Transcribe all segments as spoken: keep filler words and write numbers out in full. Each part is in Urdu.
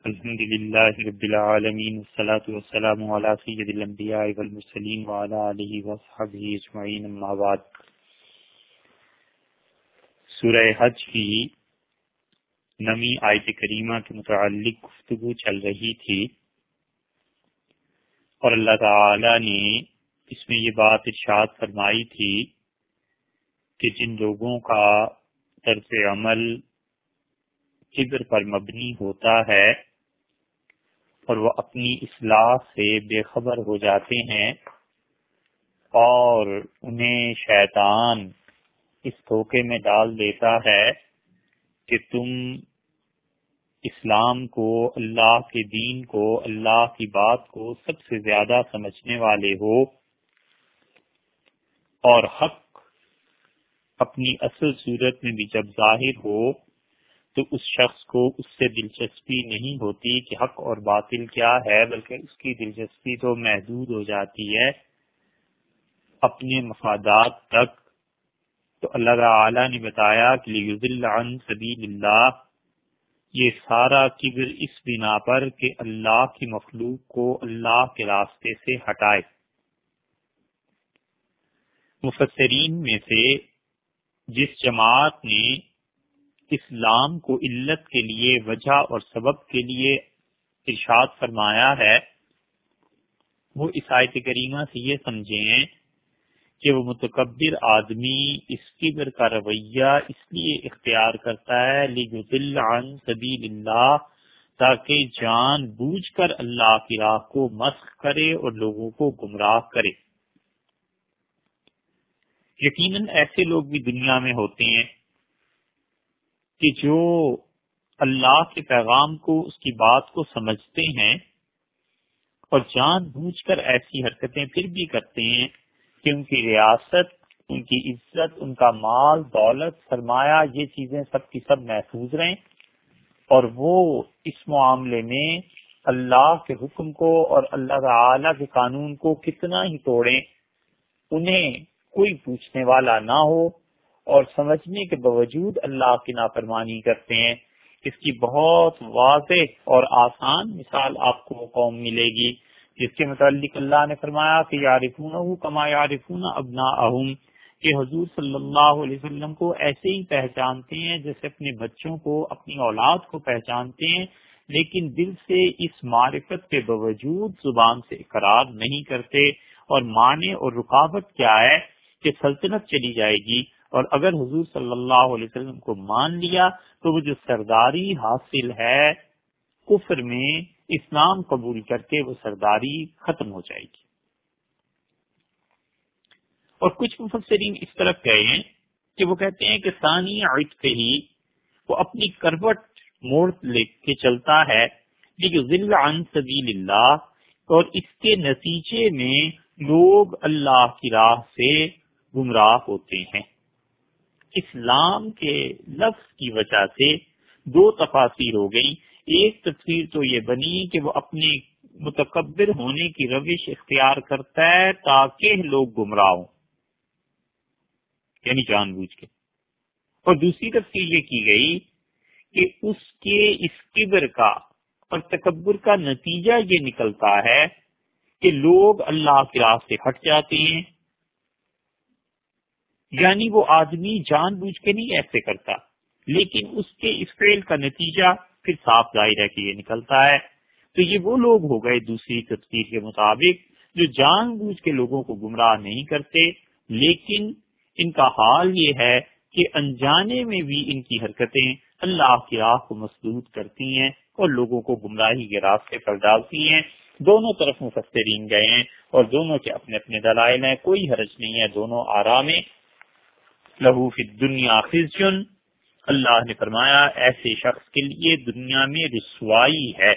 الحمد للہ رب العالمین والصلاة والسلام علی سید الانبیاء والمرسلین وعلی آلہ وصحبہ اجمعین، اما بعد۔ سورہ حج کی نویں آیت کریمہ کے متعلق گفتگو چل رہی تھی، اور اللہ تعالی نے اس میں یہ بات ارشاد فرمائی تھی کہ جن لوگوں کا طرز عمل کبر پر مبنی ہوتا ہے اور وہ اپنی اصلاح سے بے خبر ہو جاتے ہیں اور انہیں شیطان اس دھوکے میں ڈال دیتا ہے کہ تم اسلام کو، اللہ کے دین کو، اللہ کی بات کو سب سے زیادہ سمجھنے والے ہو، اور حق اپنی اصل صورت میں بھی جب ظاہر ہو تو اس شخص کو اس سے دلچسپی نہیں ہوتی کہ حق اور باطل کیا ہے، بلکہ اس کی دلچسپی تو محدود ہو جاتی ہے اپنے مفادات تک۔ تو اللہ تعالی نے بتایا کہ لیضل عن سبیل اللہ، یہ سارا کبر اس بنا پر کہ اللہ کی مخلوق کو اللہ کے راستے سے ہٹائے۔ مفسرین میں سے جس جماعت نے اسلام کو علت کے لیے، وجہ اور سبب کے لیے ارشاد فرمایا ہے، وہ اس آیت کریمہ سے یہ سمجھیں کہ وہ متکبر آدمی اس کبر کا رویہ اس لیے اختیار کرتا ہے لیضل عن سبیل اللہ، تاکہ جان بوجھ کر اللہ کی راہ کو مسخ کرے اور لوگوں کو گمراہ کرے۔ یقیناً ایسے لوگ بھی دنیا میں ہوتے ہیں کہ جو اللہ کے پیغام کو، اس کی بات کو سمجھتے ہیں اور جان بوجھ کر ایسی حرکتیں پھر بھی کرتے ہیں کہ ان کی ریاست، ان کی عزت، ان کا مال، دولت، سرمایہ، یہ چیزیں سب کی سب محفوظ رہیں، اور وہ اس معاملے میں اللہ کے حکم کو اور اللہ تعالی کے قانون کو کتنا ہی توڑیں، انہیں کوئی پوچھنے والا نہ ہو، اور سمجھنے کے باوجود اللہ کی نافرمانی کرتے ہیں۔ اس کی بہت واضح اور آسان مثال آپ کو قوم ملے گی جس کے متعلق اللہ نے فرمایا کہ یعرفونہ کما یعرفون ابناءہم، کہ حضور صلی اللہ علیہ وسلم کو ایسے ہی پہچانتے ہیں جیسے اپنے بچوں کو، اپنی اولاد کو پہچانتے ہیں، لیکن دل سے اس معرفت کے باوجود زبان سے اقرار نہیں کرتے۔ اور معنی اور رکاوٹ کیا ہے کہ سلطنت چلی جائے گی، اور اگر حضور صلی اللہ علیہ وسلم کو مان لیا تو وہ جو سرداری حاصل ہے کفر میں، اسلام قبول کر کے وہ سرداری ختم ہو جائے گی۔ اور کچھ مفسرین اس طرف گئے ہیں کہ وہ کہتے ہیں کہ ثانی عتق ہی، وہ اپنی کروٹ موڑ لے کے چلتا ہے لیضل عن سبیل اللہ، اور اس کے نتیجے میں لوگ اللہ کی راہ سے گمراہ ہوتے ہیں۔ اسلام کے لفظ کی وجہ سے دو تفاسیر ہو گئی۔ ایک تفسیر تو یہ بنی کہ وہ اپنے متکبر ہونے کی روش اختیار کرتا ہے تاکہ لوگ گمراہ ہوں، یعنی جان بوجھ کے۔ اور دوسری تفسیر یہ کی گئی کہ اس کے اس کبر کا اور تکبر کا نتیجہ یہ نکلتا ہے کہ لوگ اللہ کی راہ سے ہٹ جاتے ہیں، یعنی وہ آدمی جان بوجھ کے نہیں ایسے کرتا، لیکن اس کے اس فعل کا نتیجہ پھر صاف ظاہر ہے کہ یہ نکلتا ہے۔ تو یہ وہ لوگ ہو گئے دوسری تفسیر کے مطابق جو جان بوجھ کے لوگوں کو گمراہ نہیں کرتے، لیکن ان کا حال یہ ہے کہ انجانے میں بھی ان کی حرکتیں اللہ کی راہ کو مسدود کرتی ہیں اور لوگوں کو گمراہی کے راستے پر ڈالتی ہیں۔ دونوں طرف مفسرین گئے ہیں اور دونوں کے اپنے اپنے دلائل ہیں، کوئی حرج نہیں ہے دونوں آرا میں۔ لہو فی الدنیا خزی، اللہ نے فرمایا ایسے شخص کے لیے دنیا میں رسوائی ہے۔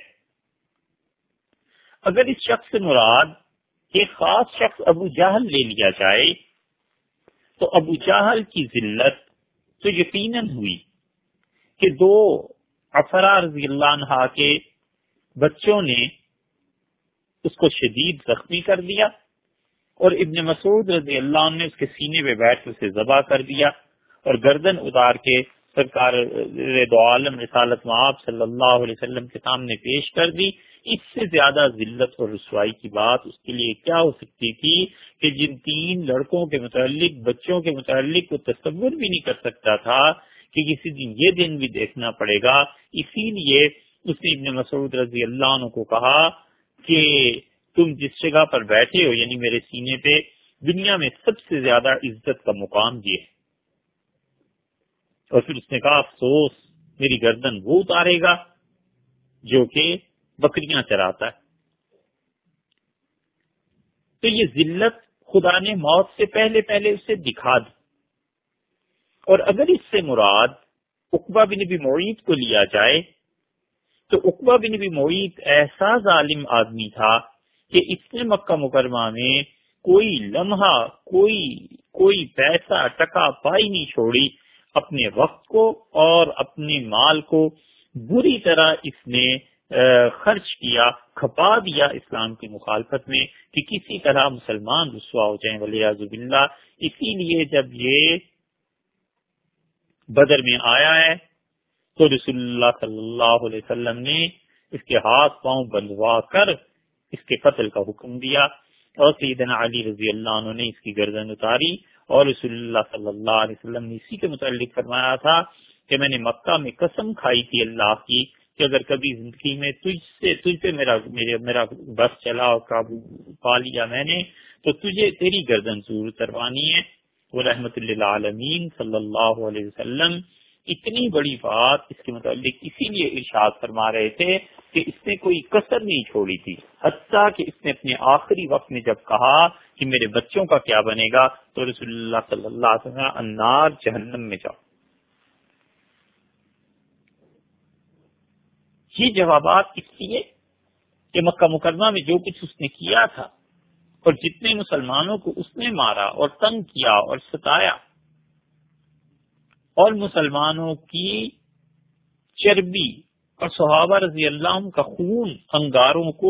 اگر اس شخص سے مراد ایک خاص شخص ابو جہل لے لیا جائے تو ابو جہل کی ذلت تو یقیناً ہوئی کہ دو افرا رضی اللہ عنہ کے بچوں نے اس کو شدید زخمی کر دیا، اور ابن مسعود رضی اللہ عنہ نے اس کے سینے پہ بیٹھ کر اسے ذبح کر دیا اور گردن اتار کے سرکار دو عالم رسالت مآب صلی اللہ علیہ وسلم کے سامنے پیش کر دی، اس سے زیادہ ذلت اور رسوائی کی بات اس کے لیے کیا ہو سکتی تھی کہ جن تین لڑکوں کے متعلق، بچوں کے متعلق وہ تصور بھی نہیں کر سکتا تھا کہ کسی دن یہ دن بھی دیکھنا پڑے گا۔ اسی لیے اس نے ابن مسعود رضی اللہ عنہ کو کہا کہ تم جس جگہ پر بیٹھے ہو، یعنی میرے سینے پہ، دنیا میں سب سے زیادہ عزت کا مقام یہ ہے۔ اور پھر اس نے کہا افسوس میری گردن وہ اتارے گا جو کہ بکریاں چراتا ہے۔ تو یہ ذلت خدا نے موت سے پہلے پہلے اسے دکھا دی۔ اور اگر اس سے مراد عقبہ بن ابی معیط کو لیا جائے تو عقبہ بن ابی معیط ایسا ظالم آدمی تھا کہ اس نے مکہ مکرمہ میں کوئی لمحہ، کوئی کوئی پیسہ ٹکا پائی نہیں چھوڑی، اپنے وقت کو اور اپنے مال کو بری طرح اس نے خرچ کیا، کھپا دیا اسلام کی مخالفت میں کہ کسی طرح مسلمان رسوا ہو جائیں والعیاذ باللہ۔ اسی لیے جب یہ بدر میں آیا ہے تو رسول اللہ صلی اللہ علیہ وسلم نے اس کے ہاتھ پاؤں بندھوا کر اس کے قتل کا حکم دیا، اور سیدنا علی رضی اللہ عنہ نے اس کی گردن اتاری، اور رسول اللہ صلی اللہ علیہ وسلم نے اسی کے متعلق فرمایا تھا کہ میں نے مکہ میں قسم کھائی تھی اللہ کی کہ اگر کبھی زندگی میں تجھ سے تجھ پہ میرا میرا بس چلا اور قابو پا لیا میں نے، تو تجھے تیری گردن ضرور اتروانی ہے۔ وہ رحمت للعالمین صلی اللہ علیہ وسلم اتنی بڑی بات اس کے متعلق اسی لیے ارشاد فرما رہے تھے کہ اس نے کوئی کسر نہیں چھوڑی تھی، حتیٰ کہ اس نے اپنے آخری وقت میں جب کہا کہ میرے بچوں کا کیا بنے گا تو رسول اللہ صلی اللہ علیہ وسلم النار جہنم میں جاؤ۔ یہ جوابات اس لیے کہ مکہ مکرمہ میں جو کچھ اس نے کیا تھا اور جتنے مسلمانوں کو اس نے مارا اور تنگ کیا اور ستایا، اور مسلمانوں کی چربی اور صحابہ رضی اللہ عنہ کا خون انگاروں کو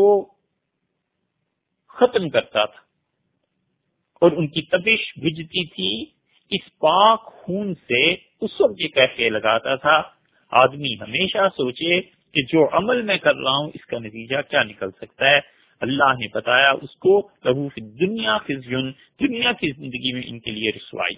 ختم کرتا تھا اور ان کی تپش بجھتی تھی، اس پاک خون سے اس وقت یہ کہہ کے لگاتا تھا آدمی ہمیشہ سوچے کہ جو عمل میں کر رہا ہوں اس کا نتیجہ کیا نکل سکتا ہے۔ اللہ نے بتایا اس کو لہو فی الدنیا خزی، دنیا کی زندگی میں ان کے لیے رسوائی۔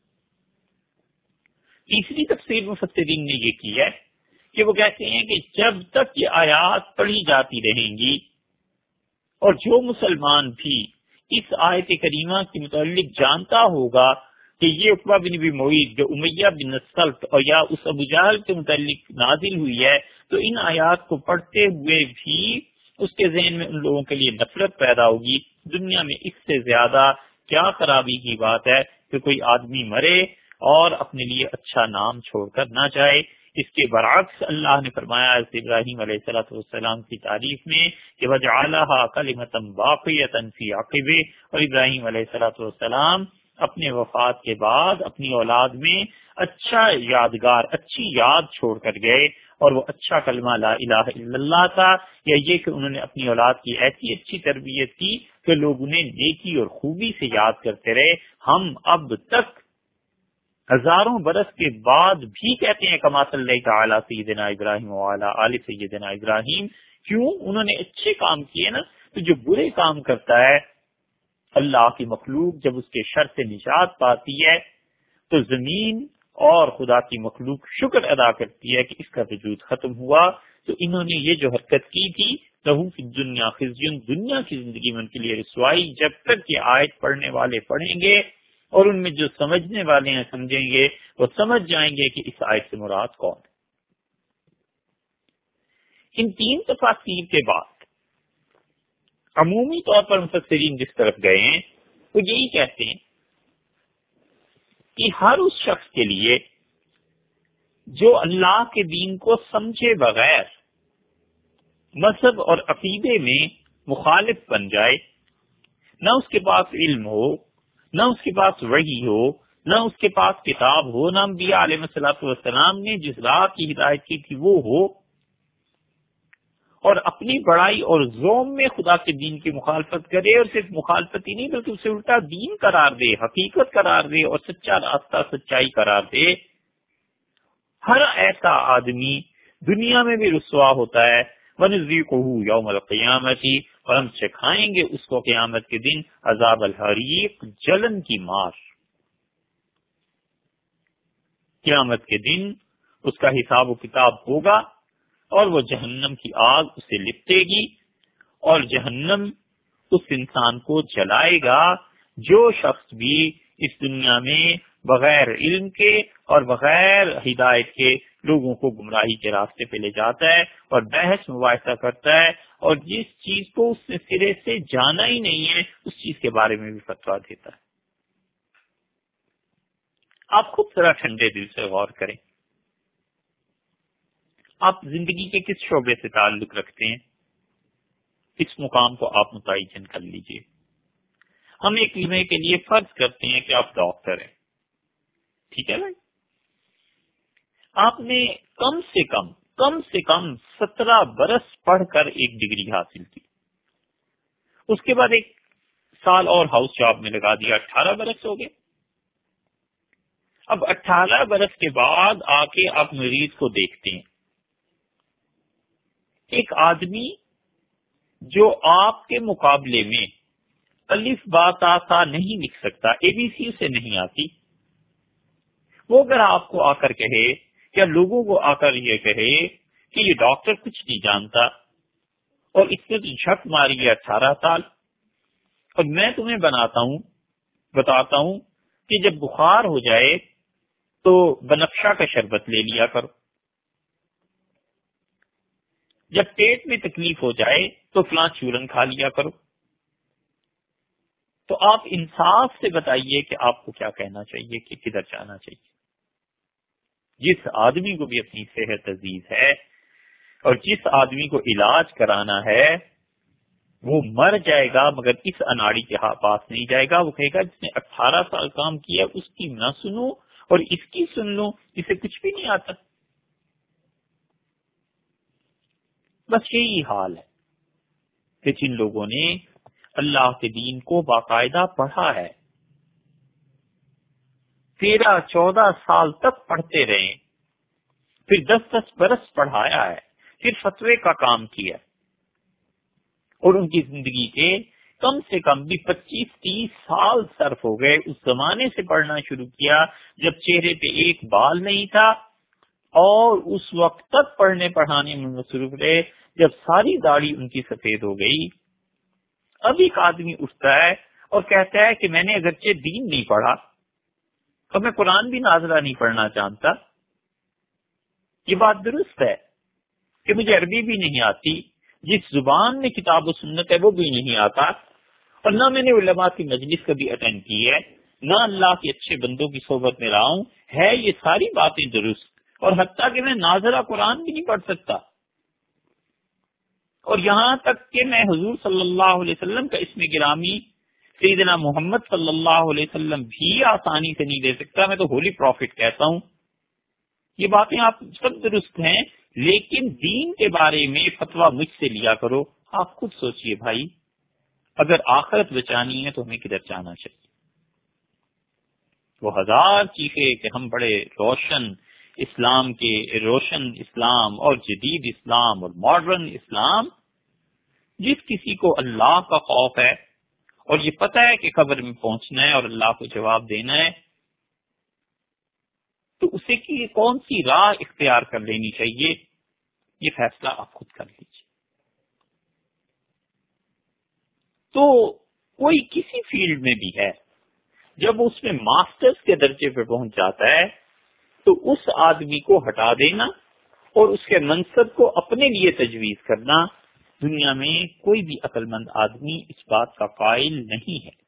تیسری تفسیر مفسرین نے یہ کی ہے کہ وہ کہتے ہیں کہ جب تک یہ آیات پڑھی جاتی رہیں گی اور جو مسلمان بھی اس آیت کریمہ کے متعلق جانتا ہوگا کہ یہ عقبہ بن ابی معیط جو امیہ بن سلط اور یا اس ابو جہل کے متعلق نازل ہوئی ہے، تو ان آیات کو پڑھتے ہوئے بھی اس کے ذہن میں ان لوگوں کے لیے نفرت پیدا ہوگی۔ دنیا میں اس سے زیادہ کیا خرابی کی بات ہے کہ کوئی آدمی مرے اور اپنے لیے اچھا نام چھوڑ کر نہ جائے۔ اس کے برعکس اللہ نے فرمایا ابراہیم علیہ الصلوۃ والسلام کی تعریف میں کہ وجعلها کلمۃ باقیۃ فی عقبہ، اور ابراہیم علیہ الصلوۃ والسلام اپنے وفات کے بعد اپنی اولاد میں اچھا یادگار، اچھی یاد چھوڑ کر گئے، اور وہ اچھا کلمہ لا الہ الا اللہ تھا، یا یہ کہ انہوں نے اپنی اولاد کی ایسی اچھی تربیت کی کہ لوگ انہیں نیکی اور خوبی سے یاد کرتے رہے۔ ہم اب تک ہزاروں برس کے بعد بھی کہتے ہیں کما صلی اللہ تعالی سیدنا ابراہیم وعلی آل سیدنا ابراہیم، کیوں؟ انہوں نے اچھے کام کیے نا۔ تو جو برے کام کرتا ہے، اللہ کی مخلوق جب اس کے شر سے نجات پاتی ہے تو زمین اور خدا کی مخلوق شکر ادا کرتی ہے کہ اس کا وجود ختم ہوا۔ تو انہوں نے یہ جو حرکت کی تھی لہو فی الدنیا خزی، دنیا کی زندگی میں ان کے لیے رسوائی، جب تک یہ آیت پڑھنے والے پڑھیں گے اور ان میں جو سمجھنے والے ہیں سمجھیں گے، وہ سمجھ جائیں گے کہ اس آیت سے مراد کون ہے۔ ان تین تفاسیر کے بعد عمومی طور پر مفسرین جس طرف گئے ہیں وہ یہی کہتے ہیں کہ ہر اس شخص کے لیے جو اللہ کے دین کو سمجھے بغیر مذہب اور عقیدے میں مخالف بن جائے، نہ اس کے پاس علم ہو، نہ اس کے پاس وحی ہو، نہ اس کے پاس کتاب ہو، نہ انبیاء علیہ الصلوۃ والسلام نے جس راہ کی ہدایت کی تھی وہ ہو، اور اپنی بڑائی اور ذوم میں خدا کے دین کی مخالفت کرے، اور صرف مخالفت ہی نہیں بلکہ اسے الٹا دین قرار دے، حقیقت قرار دے اور سچا راستہ سچائی قرار دے، ہر ایسا آدمی دنیا میں بھی رسوا ہوتا ہے. وَنُذِيقُهُ يَوْمَ الْقِيَامَةِ، اور ہم چکھائیں گے اس کو قیامت کے دن عذاب الحریق، جلن کی مار. قیامت کے دن اس کا حساب و کتاب ہوگا اور وہ جہنم کی آگ اسے لپٹے گی، اور جہنم اس انسان کو جلائے گا جو شخص بھی اس دنیا میں بغیر علم کے اور بغیر ہدایت کے لوگوں کو گمراہی کے راستے پہ لے جاتا ہے اور بحث مباحثہ کرتا ہے، اور جس چیز کو اس نے سرے سے جانا ہی نہیں ہے اس چیز کے بارے میں بھی فتویٰ دیتا ہے. آپ خود ذرا ٹھنڈے دل سے غور کریں، آپ زندگی کے کس شعبے سے تعلق رکھتے ہیں؟ اس مقام کو آپ متعین کر لیجئے. ہم ایک لمحے کے لیے فرض کرتے ہیں کہ آپ ڈاکٹر ہیں، ٹھیک ہے بھائی؟ آپ نے کم سے کم کم سے کم سترہ برس پڑھ کر ایک ڈگری حاصل کی، اس کے بعد ایک سال اور ہاؤس جاب میں لگا دیا، اٹھارہ برس ہو گئے. اب اٹھارہ برس کے بعد آ کے آپ مریض کو دیکھتے ہیں. ایک آدمی جو آپ کے مقابلے میں الف با تا سا نہیں لکھ سکتا، اے بی سی سے نہیں آتی، وہ اگر آپ کو آ کر کہے یا لوگوں کو آ کر یہ کہے کہ یہ ڈاکٹر کچھ نہیں جانتا اور اس نے تو جھک ماری ہے اٹھارہ سال، اور میں تمہیں بناتا ہوں بتاتا ہوں کہ جب بخار ہو جائے تو بنفشہ کا شربت لے لیا کرو، جب پیٹ میں تکلیف ہو جائے تو فلاں چورن کھا لیا کرو. تو آپ انصاف سے بتائیے کہ آپ کو کیا کہنا چاہیے، کہ کدھر جانا چاہیے. جس آدمی کو بھی اپنی صحت عزیز ہے اور جس آدمی کو علاج کرانا ہے وہ مر جائے گا مگر اس اناڑی کے پاس نہیں جائے گا. وہ کہے گا جس نے اٹھارہ سال کام کیا اس کی نہ سنو اور اس کی سن لو، اسے کچھ بھی نہیں آتا. بس یہی حال ہے کہ جن لوگوں نے اللہ کے دین کو باقاعدہ پڑھا ہے، تیرہ چودہ سال تک پڑھتے رہے، پھر دس دس برس پڑھایا ہے، پھر فتوے کا کام کیا، اور ان کی زندگی کے کم سے کم بھی پچیس تیس سال صرف ہو گئے. اس زمانے سے پڑھنا شروع کیا جب چہرے پہ ایک بال نہیں تھا، اور اس وقت تک پڑھنے پڑھانے میں مصروف رہے جب ساری داڑھی ان کی سفید ہو گئی. اب ایک آدمی اٹھتا ہے اور کہتا ہے کہ میں نے اگرچہ دین نہیں پڑھا اور میں قرآن بھی نازلہ نہیں پڑھنا جانتا. یہ بات درست ہے کہ مجھے عربی بھی نہیں آتی، جس زبان میں کتاب و سنت ہے وہ بھی نہیں آتا، اور نہ میں نے علماء کی مجلس کبھی اٹینڈ کی ہے، نہ اللہ کے اچھے بندوں کی صحبت میں رہا ہوں. ہے یہ ساری باتیں درست، اور حتیٰ کہ میں نازلہ قرآن بھی نہیں پڑھ سکتا، اور یہاں تک کہ میں حضور صلی اللہ علیہ وسلم کا اسم گرامی سیدنا محمد صلی اللہ علیہ وسلم بھی آسانی سے نہیں دے سکتا. میں تو ہولی پروفٹ کہتا ہوں. یہ باتیں آپ سب درست ہیں، لیکن دین کے بارے میں فتویٰ مجھ سے لیا کرو. آپ خود سوچئے بھائی، اگر آخرت بچانی ہے تو ہمیں کدھر جانا چاہیے؟ وہ ہزار چیخے کہ ہم بڑے روشن اسلام کے روشن اسلام اور جدید اسلام اور ماڈرن اسلام. جس کسی کو اللہ کا خوف ہے اور یہ پتہ ہے کہ قبر میں پہنچنا ہے اور اللہ کو جواب دینا ہے، تو اسے کی کون سی راہ اختیار کر لینی چاہیے، یہ فیصلہ آپ خود کر لیجیے. تو کوئی کسی فیلڈ میں بھی ہے، جب اس میں ماسٹرز کے درجے پہ پہنچ جاتا ہے تو اس آدمی کو ہٹا دینا اور اس کے منصب کو اپنے لیے تجویز کرنا، دنیا میں کوئی بھی عقل مند آدمی اس بات کا قائل نہیں ہے.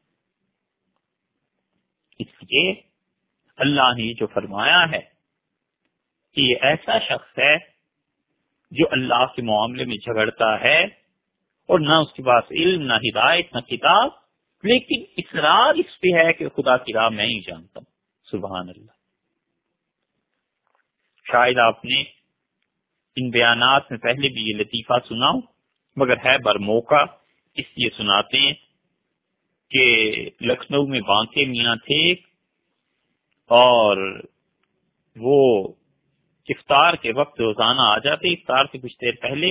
اس لیے اللہ نے جو فرمایا ہے کہ یہ ایسا شخص ہے جو اللہ کے معاملے میں جھگڑتا ہے اور نہ اس کے پاس علم، نہ ہدایت، نہ کتاب، لیکن اصرار اس پہ ہے کہ خدا کی راہ میں ہی جانتا ہوں. سبحان اللہ. شاید آپ نے ان بیانات میں پہلے بھی یہ لطیفہ سنا ہو، مگر ہے بر موقع اس لیے سناتے ہیں کہ لکھنؤ میں بانکے میاں تھے اور وہ افطار کے وقت روزانہ آ جاتے افطار سے کچھ دیر پہلے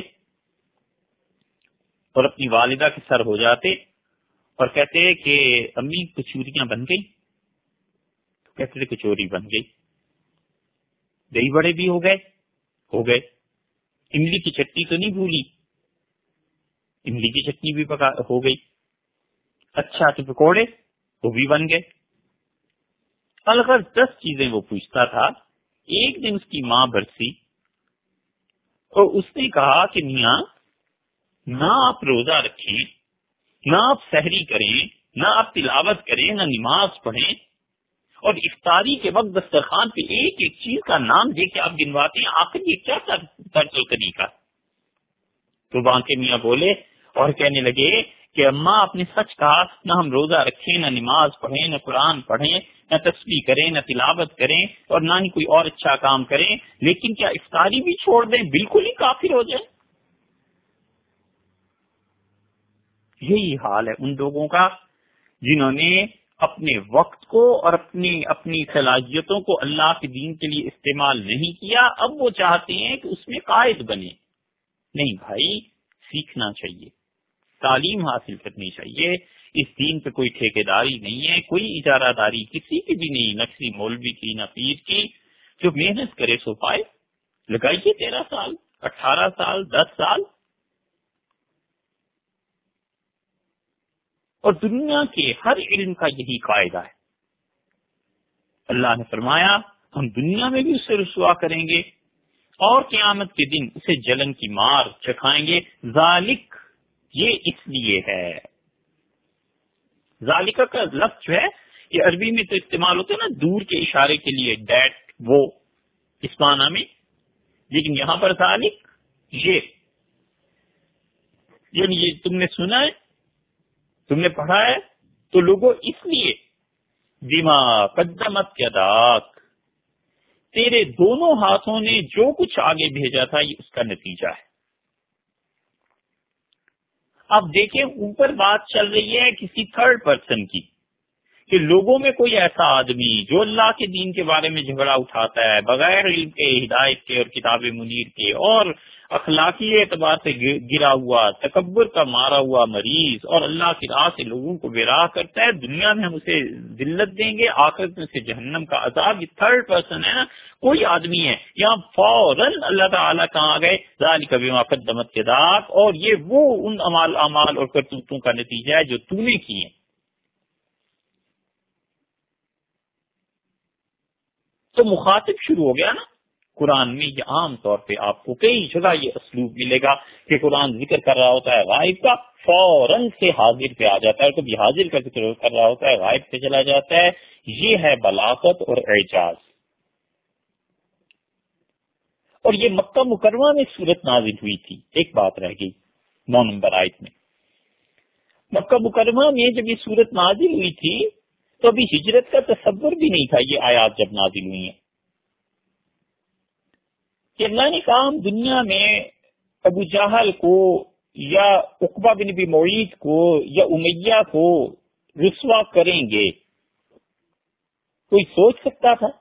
اور اپنی والدہ کے سر ہو جاتے اور کہتے کہ امی کچوریاں بن گئی، تو کہتے تھے کچوری بن گئی، دہی بڑے بھی ہو گئے ہو گئے املی کی چٹنی تو نہیں بھولی، املی کی چٹنی بھی پکا ہو گئی، اچھا تو پکوڑے وہ بھی بن گئے۔ الغرض دس چیزیں وہ پوچھتا تھا۔ ایک دن اس کی ماں برسی اور اس نے کہا کہ میاں نہ آپ روزہ رکھیں، نہ آپ سحری کریں، نہ آپ تلاوت کریں، نہ نماز پڑھیں، اور افطاری کے وقت دسترخوان پہ ایک ایک چیز کا نام دے کے آپ گنواتے ہیں، آخر یہ کیا طرز طریقہ؟ تو بانکے میاں بولے اور کہنے لگے کہ اماں آپ نے سچ کہا، نہ ہم روزہ رکھیں، نہ نماز پڑھیں، نہ قرآن پڑھیں، نہ تسبیح کریں، نہ تلاوت کریں، اور نہ ہی کوئی اور اچھا کام کریں، لیکن کیا افطاری بھی چھوڑ دیں، بالکل ہی کافر ہو جائیں؟ یہی حال ہے ان لوگوں کا جنہوں نے اپنے وقت کو اور اپنی اپنی صلاحیتوں کو اللہ کے دین کے لیے استعمال نہیں کیا، اب وہ چاہتے ہیں کہ اس میں قائد بنے۔ نہیں بھائی، سیکھنا چاہیے، تعلیم حاصل کرنی چاہیے۔ اس دین پہ کوئی ٹھیکیداری نہیں ہے، کوئی اجارہ داری کسی کی بھی نہیں، نہ کسی مولوی کی نہ پیر کی۔ جو محنت کرے سو پائے۔ لگائیے تیرہ سال، اٹھارہ سال، دس سال، اور دنیا کے ہر علم کا یہی قاعدہ ہے۔ اللہ نے فرمایا ہم دنیا میں بھی اسے رسوا کریں گے اور قیامت کے دن اسے جلن کی مار چکھائیں گے۔ ذالک، یہ اس لیے ہے۔ ذالکہ کا لفظ جو ہے یہ عربی میں تو استعمال ہوتا ہے نا دور کے اشارے کے لیے، دیٹ، وہ، اس معنی میں، لیکن یہاں پر ذالک یہ، یعنی یہ تم نے سنا ہے، تم نے پڑھا ہے، تو لوگوں اس لیے بما قدمت یداک، تیرے دونوں ہاتھوں نے جو کچھ آگے بھیجا تھا یہ اس کا نتیجہ ہے۔ اب دیکھیں اوپر بات چل رہی ہے کسی تھرڈ پرسن کی، کہ لوگوں میں کوئی ایسا آدمی جو اللہ کے دین کے بارے میں جھگڑا اٹھاتا ہے بغیر علم کے، ہدایت کے اور کتاب منیر کے، اور اخلاقی اعتبار سے گرا ہوا، تکبر کا مارا ہوا مریض، اور اللہ کی راہ سے لوگوں کو بے راہ کرتا ہے، دنیا میں ہم اسے ذلت دیں گے، آخرت میں اسے جہنم کا عذاب۔ یہ تھرڈ پرسن ہے نا، کوئی آدمی ہے، یہاں فوراً اللہ تعالیٰ کہاں گئے ذالک بما قدمت یداک، اور یہ وہ ان اعمال اعمال اور کرتوتوں کا نتیجہ ہے جو تو نے کیے۔ تو مخاطب شروع ہو گیا نا۔ قرآن میں یہ عام طور پہ آپ کو کئی جگہ یہ اسلوب ملے گا کہ قرآن ذکر کر رہا ہوتا ہے غائب کا، فوراً سے حاضر پہ آ جاتا ہے، کبھی حاضر کا ذکر کر رہا ہوتا ہے غائب پہ چلا جاتا ہے۔ یہ ہے بلاغت اور اعجاز۔ اور یہ مکہ مکرمہ میں صورت نازل ہوئی تھی۔ ایک بات رہ گئی نو نمبر آیت میں، مکہ مکرمہ میں جب یہ صورت نازل ہوئی تھی تو ابھی ہجرت کا تصور بھی نہیں تھا۔ یہ آیات جب نازل ہوئی ہیں کہ اللہ نے کہا ہم دنیا میں ابو جہل کو یا عقبہ بن ابی معیط کو یا امیہ کو رسوا کریں گے۔ کوئی سوچ سکتا تھا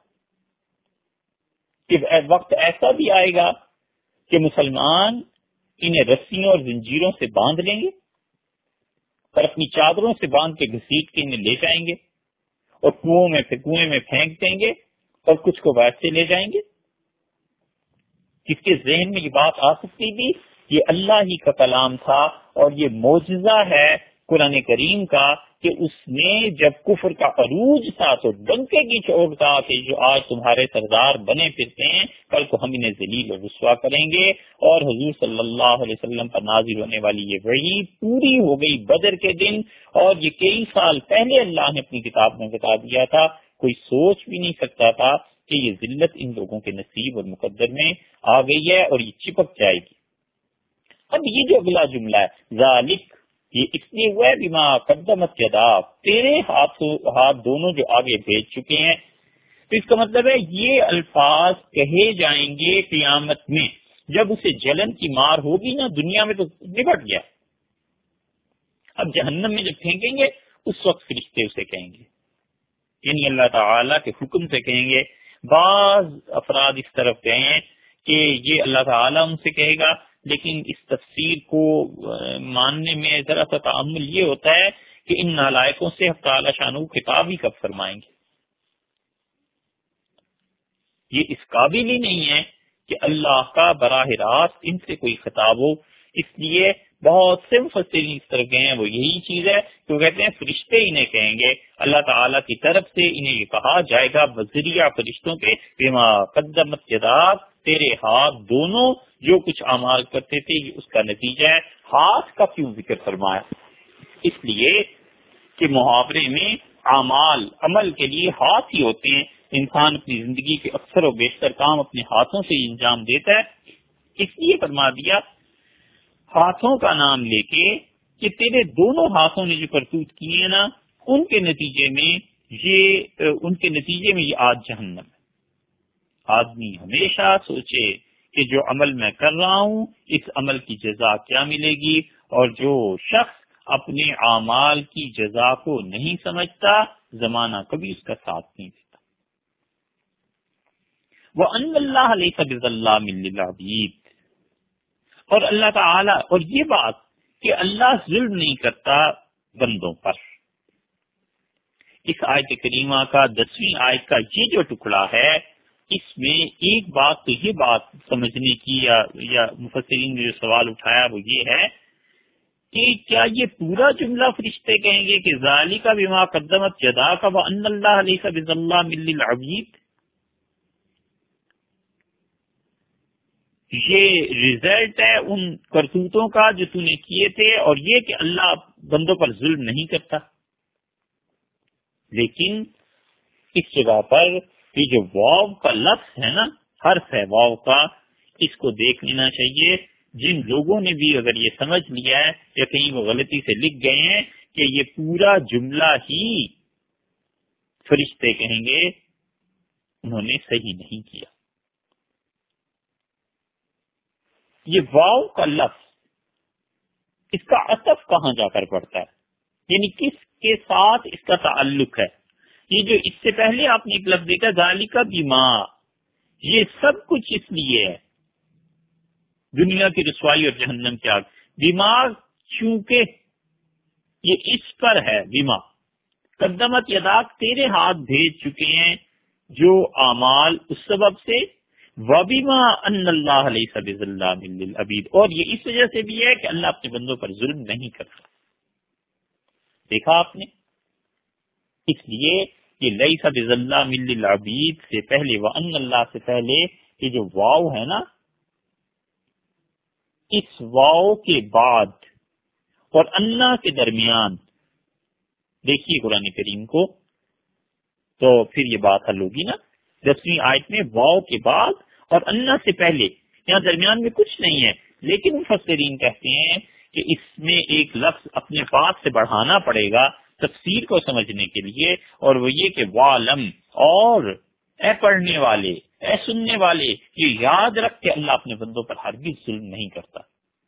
کہ وقت ایسا بھی آئے گا کہ مسلمان انہیں رسیوں اور زنجیروں سے باندھ لیں گے اور اپنی چادروں سے باندھ کے گھسیٹ کے انہیں لے جائیں گے اور کنویں میں کنویں میں پھینک دیں گے اور کچھ کو ویسے لے جائیں گے؟ کس کے ذہن میں یہ بات آ سکتی تھی؟ یہ اللہ ہی کا کلام تھا، اور یہ معجزہ ہے قرآن کریم کا کہ اس نے جب کفر کا عروج تھا تو ڈنکے کی چوٹ تھا کہ جو آج تمہارے سردار بنے پھرتے ہیں کل کو ہم انہیں ذلیل اور رسوا کریں گے۔ اور حضور صلی اللہ علیہ وسلم پر نازل ہونے والی یہ وحی پوری ہو گئی بدر کے دن، اور یہ کئی سال پہلے اللہ نے اپنی کتاب میں بتا دیا تھا۔ کوئی سوچ بھی نہیں سکتا تھا کہ یہ ذلت ان لوگوں کے نصیب اور مقدر میں آ گئی ہے اور یہ چپک جائے گی۔ اب یہ جو اگلا جملہ ہے ذالک، یہ اس لیے ہوا ہے بما قدمت یداک، تیرے ہاتھ ہاتھ دونوں جو آگے بھیج چکے ہیں۔ تو اس کا مطلب ہے یہ الفاظ کہے جائیں گے قیامت میں، جب اسے جلن کی مار ہوگی نا، دنیا میں تو نپٹ گیا، اب جہنم میں جب پھینکیں گے اس وقت فرشتے اسے کہیں گے، یعنی اللہ تعالیٰ کے حکم سے کہیں گے بعض افراد اس طرف گئے ہیں کہ یہ اللہ تعالیٰ ان سے کہے گا، لیکن اس تفسیر کو ماننے میں ذرا سا تعامل یہ ہوتا ہے کہ ان نالائقوں سے حق تعالی شانہ خطاب ہی کب فرمائیں گے؟ یہ اس قابل ہی نہیں ہے کہ اللہ کا براہ راست ان سے کوئی خطاب ہو. اس لیے بہت سے مفسرین اس طرف گئے ہیں، وہ یہی چیز ہے کہ وہ کہتے ہیں فرشتے انہیں کہیں گے، اللہ تعالیٰ کی طرف سے انہیں یہ کہا جائے گا بذریعہ فرشتوں کے، بما قدمت یداک، تیرے ہاتھ دونوں جو کچھ اعمال کرتے تھے یہ اس کا نتیجہ ہے. ہاتھ کا کیوں ذکر فرمایا؟ اس لیے کہ محاورے میں اعمال عمل کے لیے ہاتھ ہی ہوتے ہیں. انسان اپنی زندگی کے اکثر و بیشتر کام اپنے ہاتھوں سے انجام دیتا ہے. اس لیے فرما دیا ہاتھوں کا نام لے کے کہ تیرے دونوں ہاتھوں نے جو کرتوت کیے نا ان کے نتیجے میں یہ ان کے نتیجے میں یہ آج جہنم ہے. آدمی ہمیشہ سوچے کہ جو عمل میں کر رہا ہوں اس عمل کی جزا کیا ملے گی، اور جو شخص اپنے اعمال کی جزا کو نہیں سمجھتا زمانہ کبھی اس کا ساتھ نہیں دیتا. وَأَنَّ اللَّهَ لَيْسَ بِظَلَّامٍ لِّلْعَبِيدِ، اور اللہ تعالی، اور یہ بات کہ اللہ ظلم نہیں کرتا بندوں پر. اس آیت کریمہ کا دسویں آیت کا یہ جو ٹکڑا ہے اس میں ایک بات تو یہ بات سمجھنے کی یا, یا مفسرین نے جو سوال اٹھایا وہ یہ ہے کہ کیا یہ پورا جملہ فرشتے کہیں گے کہ ذالک بما قدمت یداک وان اللہ لیس بظلام للعبید؟ یہ ریزلٹ ہے ان کرتوتوں کا جو تو نے کیے تھے، اور یہ کہ اللہ بندوں پر ظلم نہیں کرتا. لیکن اس جگہ پر یہ جو واو کا لفظ ہے نا، حرف ہے واو کا، اس کو دیکھ لینا چاہیے. جن لوگوں نے بھی اگر یہ سمجھ لیا ہے یا کہیں وہ غلطی سے لکھ گئے ہیں کہ یہ پورا جملہ ہی فرشتے کہیں گے، انہوں نے صحیح نہیں کیا. یہ واو کا لفظ اس کا عطف کہاں جا کر پڑتا ہے، یعنی کس کے ساتھ اس کا تعلق ہے؟ یہ جو اس سے پہلے آپ نے ایک لفظ دیکھا ذالک بما، یہ سب کچھ اس لیے ہے دنیا کی رسوائی اور جہنم کی آگ. بما چونکہ یہ اس پر ہے، بما قدمت یداک، تیرے ہاتھ بھیج چکے ہیں جو اعمال اس سبب سے، وَبِمَا أَنَّ اللَّهَ لَيْسَ بِظَلَّامٍ لِّلْعَبِيدِ، اور یہ اس وجہ سے بھی ہے کہ اللہ اپنے بندوں پر ظلم نہیں کرتا. دیکھا آپ نے، اس لیے یہ لَيْسَ بِظَلَّامٍ لِّلْعَبِيدِ سے پہلے وَأَنَّ اللَّهَ سے پہلے یہ جو واو ہے نا، اس واو کے بعد اور اللہ کے درمیان دیکھیے قرآن کریم کو تو پھر یہ بات حل ہوگی نا. دسویں آیت میں واو کے بعد اور اللہ سے پہلے، یہاں درمیان میں کچھ نہیں ہے، لیکن مفسرین کہتے ہیں کہ اس میں ایک لفظ اپنے پاس سے بڑھانا پڑے گا تفسیر کو سمجھنے کے لیے، اور وہ یہ کہ وَعْلَمْ، اور اے پڑھنے والے، اے سننے والے، یہ یاد رکھ کے اللہ اپنے بندوں پر ہرگز ظلم نہیں کرتا.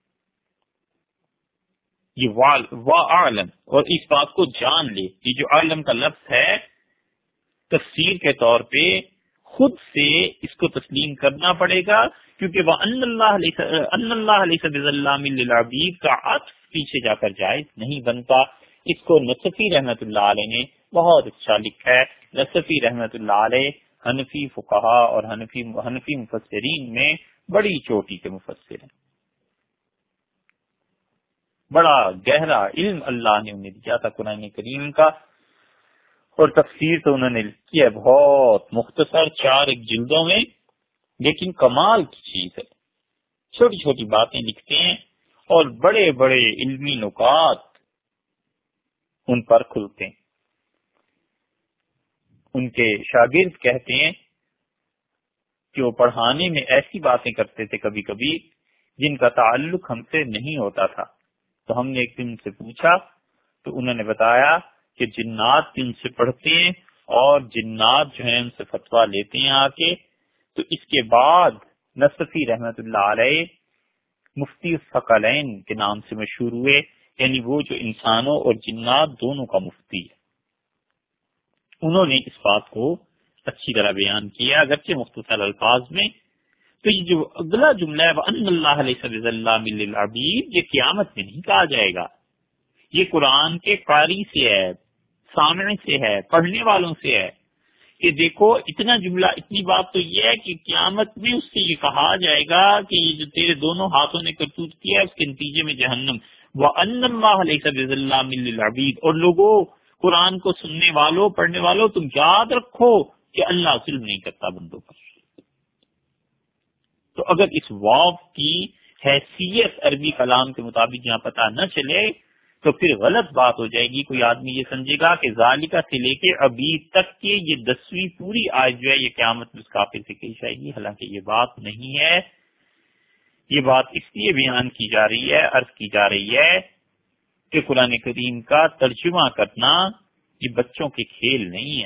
یہ وَعْلَمْ، اور اس بات کو جان لے. یہ جو عالم کا لفظ ہے تفسیر کے طور پہ خود سے اس کو تسلیم کرنا پڑے گا، کیونکہ وَأَنَّ اللَّهَ لَيْسَ بِظَلَّامٍ لِّلْعَبِيدِ کا عطف پیچھے جا کر جائز نہیں بنتا. اس کو نصفی رحمت اللہ علیہ نے بہت اچھا لکھا ہے. نصفی رحمت اللہ علیہ حنفی فقہا اور حنفی حنفی مفسرین میں بڑی چوٹی کے مفسر ہیں. بڑا گہرا علم اللہ نے انہیں دیا تھا قرآن کریم کا، اور تفسیر تو انہوں نے کی ہے بہت مختصر چار ایک جلدوں میں، لیکن کمال کی چیز ہے. چھوٹی چھوٹی باتیں لکھتے ہیں اور بڑے بڑے علمی نکات ان پر کھلتے ہیں. ان کے شاگرد کہتے ہیں کہ وہ پڑھانے میں ایسی باتیں کرتے تھے کبھی کبھی جن کا تعلق ہم سے نہیں ہوتا تھا. تو ہم نے ایک دن سے پوچھا تو انہوں نے بتایا کہ جنات ان سے پڑھتے ہیں اور جنات جو ہیں ان سے فتویٰ لیتے ہیں آ کے. تو اس کے بعد نصفی رحمت اللہ علیہ مفتی الثقلین کے نام سے مشہور ہوئے، یعنی وہ جو انسانوں اور جنات دونوں کا مفتی ہے. انہوں نے اس بات کو اچھی طرح بیان کیا اگرچہ مختصر الفاظ میں. تو یہ جو اگلا جملہ ہے وَأَنَّ اللَّهَ لَيْسَ بِظَلَّامٍ لِّلْعَبِيدِ، یہ قیامت میں نہیں کہا جائے گا، یہ قرآن کے قاری سے ہے، سامع سے ہے، پڑھنے والوں سے ہے کہ دیکھو اتنا جملہ، اتنی بات تو یہ ہے کہ قیامت میں اس سے یہ کہا جائے گا کہ یہ جو تیرے دونوں ہاتھوں نے کرتوت کیا ہے اس کے نتیجے میں جہنم. وَأَنَّ اللَّهَ لَيْسَ بِظَلَّامٍ لِّلْعَبِيدِ، اور لوگوں، قرآن کو سننے والوں، پڑھنے والوں، تم یاد رکھو کہ اللہ ظلم نہیں کرتا بندوں پر. تو اگر اس واو کی حیثیت عربی کلام کے مطابق یہاں پتہ نہ چلے تو پھر غلط بات ہو جائے گی. کوئی آدمی یہ سمجھے گا کہ ذالکہ سے لے کے ابھی تک کے یہ دسویں پوری آیت جو ہے یہ قیامت میں اس کافر سے کہی جائے گی، حالانکہ یہ بات نہیں ہے. یہ بات اس لیے بیان کی جا رہی ہے، عرض کی جا رہی ہے کہ قرآن کریم کا ترجمہ کرنا یہ بچوں کے کھیل نہیں ہے.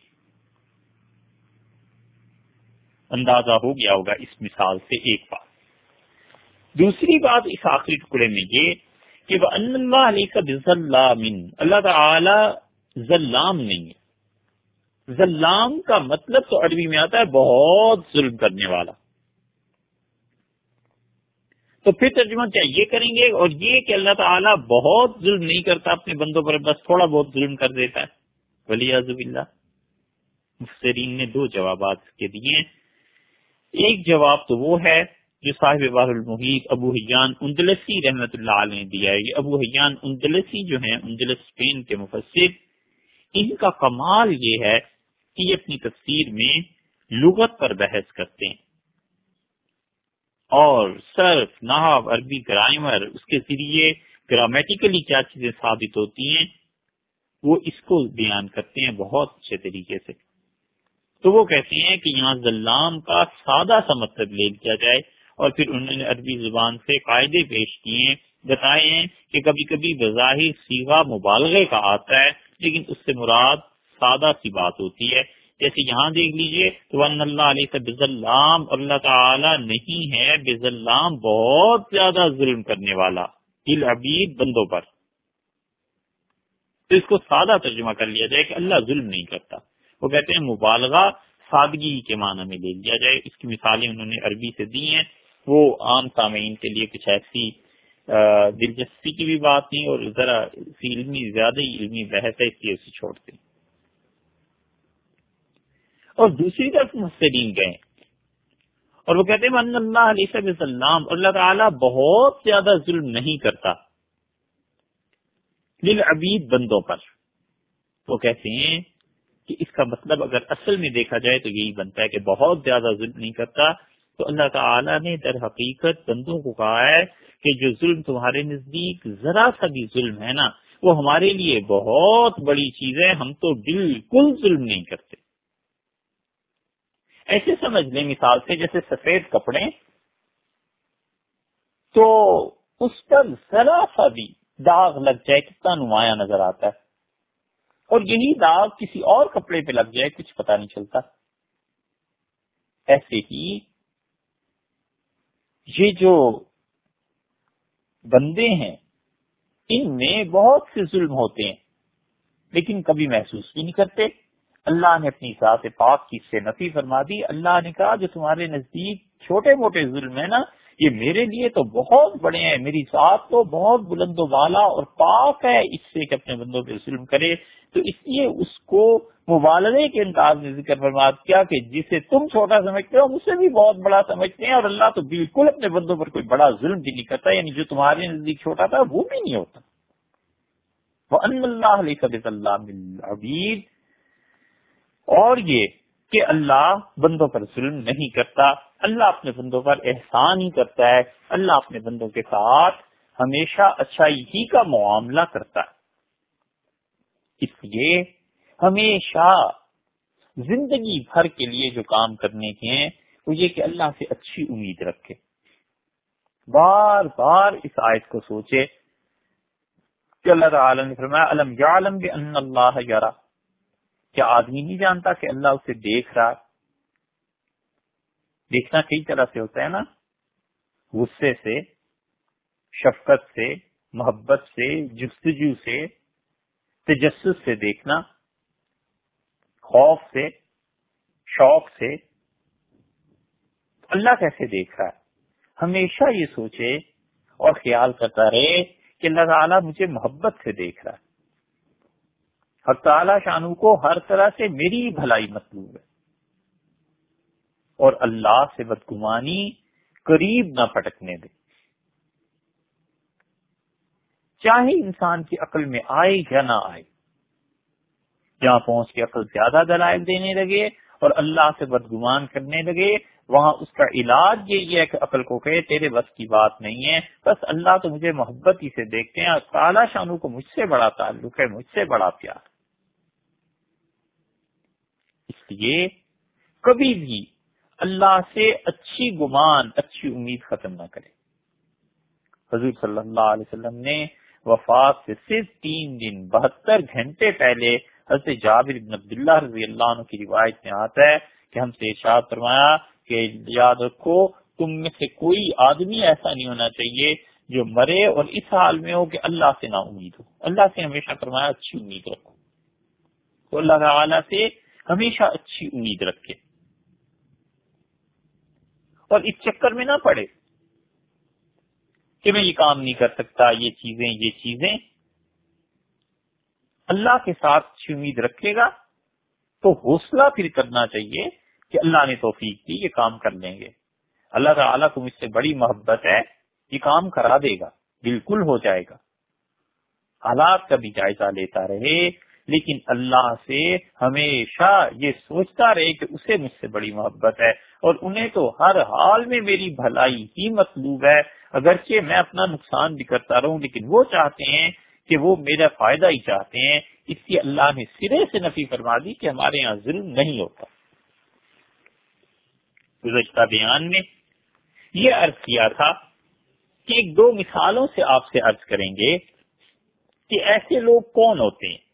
اندازہ ہو گیا ہوگا اس مثال سے ایک بات. دوسری بات اس آخری ٹکڑے میں یہ کہ وَأَنَّ اللَّهَ لَيْسَ بِظَلَّامٍ، اللہ تعالی ظلام نہیں ہے. ظلام کا مطلب تو عربی میں آتا ہے بہت ظلم کرنے والا. تو پھر ترجمہ کیا یہ کریں گے اور یہ کہ اللہ تعالیٰ بہت ظلم نہیں کرتا اپنے بندوں پر، بس تھوڑا بہت ظلم کر دیتا ہے. وَلِعِیاذُ بِاللَّہ. مفسرین نے دو جوابات کے دیے. ایک جواب تو وہ ہے جو صاحب بحر المحیط ابو حیان اندلسی رحمۃ اللہ علیہ نے دیا ہے. یہ ابو حیان اندلسی جو ہیں، اندلس اسپین کے مفسر، ان کا کمال یہ ہے کہ یہ اپنی تفسیر میں لغت پر بحث کرتے ہیں اور صرف، نحو، عربی گرامر، اس کے ذریعے گرامیٹیکلی کیا چیزیں ثابت ہوتی ہیں وہ اس کو بیان کرتے ہیں بہت اچھے طریقے سے. تو وہ کہتے ہیں کہ یہاں ظلام کا سادہ سا مطلب لے لیا جائے، اور پھر انہوں نے عربی زبان سے قاعدے پیش کیے، بتائے ہیں کہ کبھی کبھی بظاہر صیغہ مبالغے کا آتا ہے لیکن اس سے مراد سادہ سی بات ہوتی ہے. جیسے یہاں دیکھ لیجئے تو وَأَنَّ اللَّهَ لَيْسَ بِظَلَّامٍ، اور اللہ تعالی نہیں ہے بظلام بہت زیادہ ظلم کرنے والا للعبید، بندوں پر. تو اس کو سادہ ترجمہ کر لیا جائے کہ اللہ ظلم نہیں کرتا. وہ کہتے ہیں مبالغہ سادگی کے معنی میں لے لیا جائے. اس کی مثالیں انہوں نے عربی سے دی ہیں، وہ عام سامعین کے لیے کچھ ایسی دلچسپی کی بھی بات نہیں اور ذرا سی علمی، زیادہ ہی علمی بحث ہے، اس لیے اسے چھوڑتے ہیں. اور دوسری طرف مفسرین گئے اور وہ کہتے ہیں ان اللہ لیس بظلام، اللہ تعالیٰ بہت زیادہ ظلم نہیں کرتا للعبید، بندوں پر. وہ کہتے ہیں کہ اس کا مطلب اگر اصل میں دیکھا جائے تو یہی بنتا ہے کہ بہت زیادہ ظلم نہیں کرتا. تو اللہ تعالیٰ نے در حقیقت بندوں کو کہا ہے کہ جو ظلم تمہارے نزدیک ذرا سا بھی ظلم ہے نا، وہ ہمارے لیے بہت بڑی چیز ہے، ہم تو بالکل ظلم نہیں کرتے. ایسے سمجھ لیں مثال سے جیسے سفید کپڑے، تو اس پر ذرا سا بھی داغ لگ جائے کتنا نمایاں نظر آتا ہے، اور یہی داغ کسی اور کپڑے پہ لگ جائے کچھ پتہ نہیں چلتا. ایسے ہی یہ جو بندے ہیں ان میں بہت سے ظلم ہوتے ہیں لیکن کبھی محسوس بھی نہیں کرتے. اللہ نے اپنی ذات پاک کی سے نفی فرما دی. اللہ نے کہا جو تمہارے نزدیک چھوٹے موٹے ظلم ہیں نا، یہ میرے لیے تو بہت بڑے ہیں، میری ذات تو بہت بلند و بالا اور پاک ہے اس سے کہ اپنے بندوں پہ ظلم کرے. تو اس لیے اس کو مبالغے کے انداز میں ذکر فرما کیا کہ جسے تم چھوٹا سمجھتے ہو اسے بھی بہت بڑا سمجھتے ہیں، اور اللہ تو بالکل اپنے بندوں پر کوئی بڑا ظلم بھی نہیں کرتا، یعنی جو تمہارے نزدیک چھوٹا تھا وہ بھی نہیں ہوتا. وَأَنَّ اللَّهَ لَيْسَ بِظَلَّامٍ لِّلْعَبِيدِ، اور یہ کہ اللہ بندوں پر ظلم نہیں کرتا، اللہ اپنے بندوں پر احسان ہی کرتا ہے، اللہ اپنے بندوں کے ساتھ ہمیشہ اچھائی ہی کا معاملہ کرتا ہے. اس لیے ہمیشہ زندگی بھر کے لیے جو کام کرنے کے ہیں وہ یہ کہ اللہ سے اچھی امید رکھے. بار بار اس آیت کو سوچے کہ اللہ تعالی نے فرمایا الم یعلم بان اللہ یرا، کیا آدمی نہیں جانتا کہ اللہ اسے دیکھ رہا. دیکھنا کئی طرح سے ہوتا ہے نا، غصے سے، شفقت سے، محبت سے، جستجو سے، تجسس سے دیکھنا، خوف سے. شوق سے اللہ کیسے دیکھ رہا ہے، ہمیشہ یہ سوچے اور خیال کرتا رہے کہ اللہ تعالیٰ مجھے محبت سے دیکھ رہا ہے، حق تعالیٰ شانو کو ہر طرح سے میری بھلائی مطلوب ہے، اور اللہ سے بدگمانی قریب نہ پٹکنے دے، چاہے انسان کی عقل میں آئے یا نہ آئے۔ جہاں پہنچ کے عقل زیادہ دلائل دینے لگے اور اللہ سے بدگمان کرنے لگے، وہاں اس کا علاج یہی ہے کہ عقل کو کہے تیرے بس کی بات نہیں ہے، بس اللہ تو مجھے محبت ہی سے دیکھتے ہیں، تعالیٰ شانو کو مجھ سے بڑا تعلق ہے، مجھ سے بڑا پیار۔ اس لیے کبھی بھی اللہ سے اچھی گمان، اچھی امید ختم نہ کرے۔ حضور صلی اللہ علیہ وسلم نے وفات سے صرف تین دن بہتر گھنٹے پہلے حضرت جابر بن عبداللہ رضی اللہ عنہ کی روایت میں آتا ہے کہ ہم سے ارشاد فرمایا کہ یاد رکھو تم میں سے کوئی آدمی ایسا نہیں ہونا چاہیے جو مرے اور اس حال میں ہو کہ اللہ سے نا امید ہو۔ اللہ سے ہمیشہ فرمایا اچھی امید رکھو، تو اللہ تعالیٰ سے ہمیشہ اچھی امید رکھے اور اس چکر میں نہ پڑے کہ میں یہ کام نہیں کر سکتا، یہ چیزیں یہ چیزیں اللہ کے ساتھ اچھی امید رکھے گا تو حوصلہ پھر کرنا چاہیے کہ اللہ نے توفیق دی، یہ کام کر لیں گے، اللہ تعالیٰ کو مجھ سے بڑی محبت ہے، یہ کام کرا دے گا، بالکل ہو جائے گا۔ حالات کا بھی جائزہ لیتا رہے، لیکن اللہ سے ہمیشہ یہ سوچتا رہے کہ اسے مجھ سے بڑی محبت ہے اور انہیں تو ہر حال میں میری بھلائی ہی مطلوب ہے، اگرچہ میں اپنا نقصان بھی کرتا رہوں لیکن وہ چاہتے ہیں کہ وہ میرا فائدہ ہی چاہتے ہیں۔ اس لیے اللہ نے سرے سے نفی فرما دی کہ ہمارے یہاں ظلم نہیں ہوتا۔ گزشتہ بیان میں یہ عرض کیا تھا کہ ایک دو مثالوں سے آپ سے عرض کریں گے کہ ایسے لوگ کون ہوتے ہیں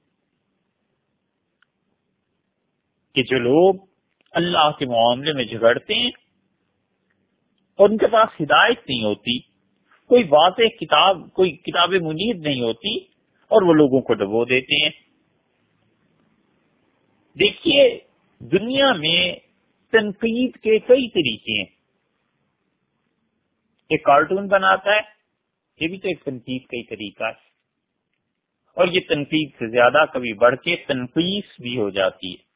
کہ جو لوگ اللہ کے معاملے میں جھگڑتے ہیں اور ان کے پاس ہدایت نہیں ہوتی، کوئی واضح کتاب، کوئی کتاب منیر نہیں ہوتی اور وہ لوگوں کو ڈبو دیتے ہیں۔ دیکھیے دنیا میں تنقید کے کئی طریقے ہیں۔ ایک کارٹون بناتا ہے، یہ بھی تو ایک تنقید کا ہی طریقہ ہے، اور یہ تنقید سے زیادہ کبھی بڑھ کے تنقیص بھی ہو جاتی ہے۔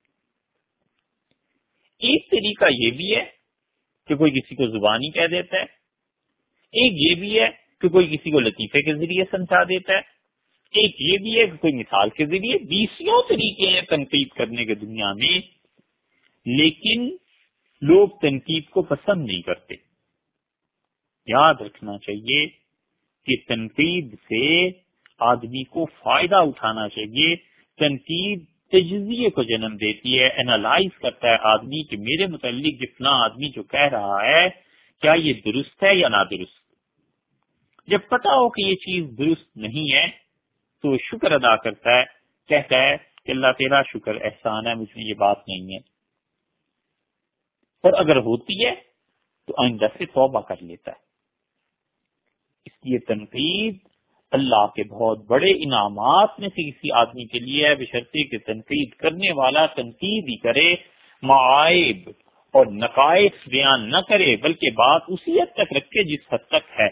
ایک طریقہ یہ بھی ہے کہ کوئی کسی کو زبانی کہہ دیتا ہے، ایک یہ بھی ہے کہ کوئی کسی کو لطیفے کے ذریعے سمجھا دیتا ہے، ایک یہ بھی ہے کہ کوئی مثال کے ذریعے، بیسوں طریقے ہیں تنقید کرنے کے دنیا میں، لیکن لوگ تنقید کو پسند نہیں کرتے۔ یاد رکھنا چاہیے کہ تنقید سے آدمی کو فائدہ اٹھانا چاہیے۔ تنقید تجزیے کو جنم دیتی ہے، اینالائز کرتا ہے آدمی کہ میرے متعلق جتنا آدمی جو کہہ رہا ہے کیا یہ درست ہے یا نادرست۔ جب پتا ہو کہ یہ چیز درست نہیں ہے تو شکر ادا کرتا ہے، کہتا ہے کہ اللہ تیرا شکر احسان ہے، مجھ میں یہ بات نہیں ہے، اور اگر ہوتی ہے تو آئندہ سے توبہ کر لیتا ہے۔ اس لیے تنقید اللہ کے بہت بڑے انعامات میں سے کسی آدمی کے لیے ہے، بشرطے کہ تنقید کرنے والا تنقید ہی کرے، معائب اور نقائص بیان نہ کرے، بلکہ بات اسی حد تک رکھے جس حد تک ہے۔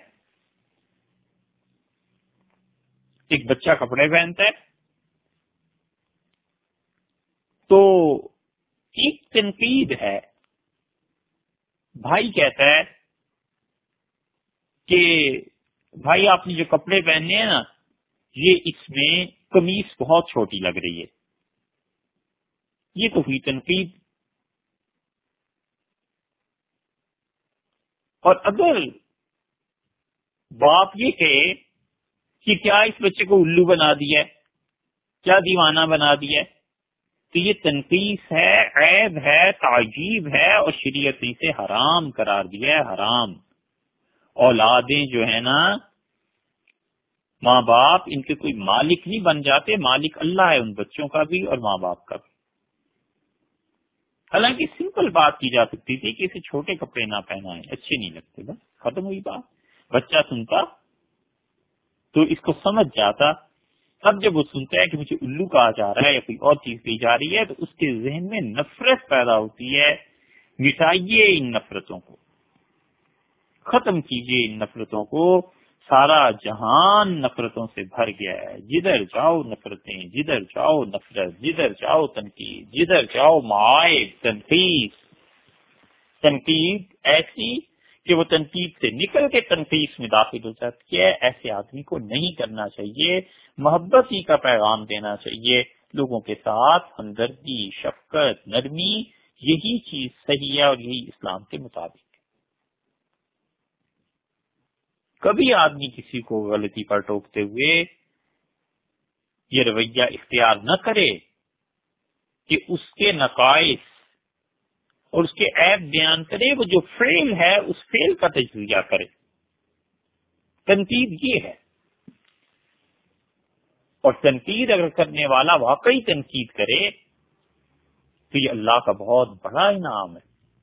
ایک بچہ کپڑے پہنتا ہے تو ایک تنقید ہے، بھائی کہتا ہے کہ بھائی آپ نے جو کپڑے پہنے ہیں نا، یہ اس میں قمیص بہت چھوٹی لگ رہی ہے، یہ تو ہوئی تنقید۔ اور اگر باپ یہ کہے کہ کیا اس بچے کو الو بنا دیا ہے، کیا دیوانہ بنا دیا ہے، تو یہ تنقیص ہے، عیب ہے، تعجیب ہے، اور شریعت نے اسے حرام قرار دیا ہے، حرام۔ اولادیں جو ہے نا، ماں باپ ان کے کوئی مالک نہیں بن جاتے، مالک اللہ ہے ان بچوں کا بھی اور ماں باپ کا بھی۔ حالانکہ سمپل بات کی جا سکتی تھی کہ اسے چھوٹے کپڑے نہ پہنائیں، اچھے نہیں لگتے، بس ختم ہوئی بات۔ بچہ سنتا تو اس کو سمجھ جاتا۔ اب جب وہ سنتا ہے کہ مجھے الو کہا جا رہا ہے یا کوئی اور چیز کہی جا رہی ہے تو اس کے ذہن میں نفرت پیدا ہوتی ہے. مٹائیے ان نفرتوں کو، ختم کیجیے ان نفرتوں کو. سارا جہان نفرتوں سے بھر گیا ہے، جدھر جاؤ نفرتیں، جدھر جاؤ نفرت، جدھر جاؤ تنقید، جدھر جاؤ معائب، تنقید. تنقید ایسی کہ وہ تنقید سے نکل کے تنقید میں داخل ہو جاتی ہے. ایسے آدمی کو نہیں کرنا چاہیے. محبت ہی کا پیغام دینا چاہیے لوگوں کے ساتھ، ہمدردی، شفقت، نرمی. یہی چیز صحیح ہے اور یہی اسلام کے مطابق. کبھی آدمی کسی کو غلطی پر ٹوکتے ہوئے یہ رویہ اختیار نہ کرے کہ اس کے نقائص اور اس کے عیب بیان کرے. وہ جو فعل ہے اس فعل کا تجزیہ کرے. تنقید یہ ہے، اور تنقید اگر کرنے والا واقعی تنقید کرے تو یہ اللہ کا بہت بڑا انعام ہے.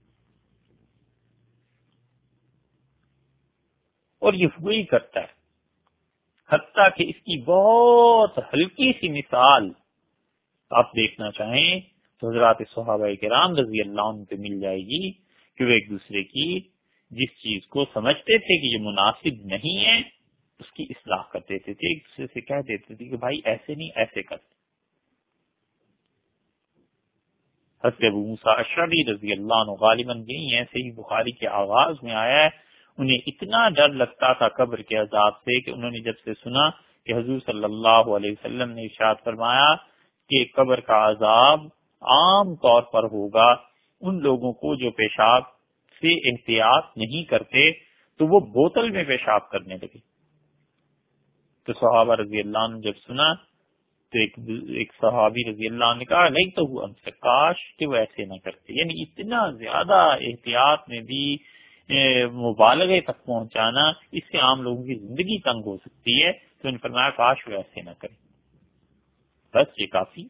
اور یہ وہی کرتا ہے، حتیٰ کہ اس کی بہت ہلکی سی مثال آپ دیکھنا چاہیں تو حضرات صحابہ کرام رضی اللہ عنہ پہ مل جائے گی کہ وہ ایک دوسرے کی جس چیز کو سمجھتے تھے کہ یہ مناسب نہیں ہے اس کی اصلاح کر دیتے تھے. ایک دوسرے سے کہہ دیتے تھے کہ بھائی ایسے نہیں ایسے کر. حضرت ابو موسیٰ اشعری رضی اللہ عنہ غالباً یہی ہیں، صحیح بخاری کے آغاز میں آیا ہے. انہیں اتنا ڈر لگتا تھا قبر کے عذاب سے کہ انہوں نے جب سے سنا کہ حضور صلی اللہ علیہ وسلم نے ارشاد فرمایا کہ قبر کا عذاب عام طور پر ہوگا ان لوگوں کو جو پیشاب سے احتیاط نہیں کرتے، تو وہ بوتل میں پیشاب کرنے لگے. تو صحابہ رضی اللہ عنہ جب سنا تو ایک ایک صحابی رضی اللہ عنہ نے کہا نہیں تو وہ ہم سے کاش کہ وہ ایسے نہ کرتے. یعنی اتنا زیادہ احتیاط میں بھی مبالغے تک پہنچانا، اس سے عام لوگوں کی زندگی تنگ ہو سکتی ہے. تو انہوں نے فرمایا کاش وہ ایسے نہ کرے، بس یہ کافی.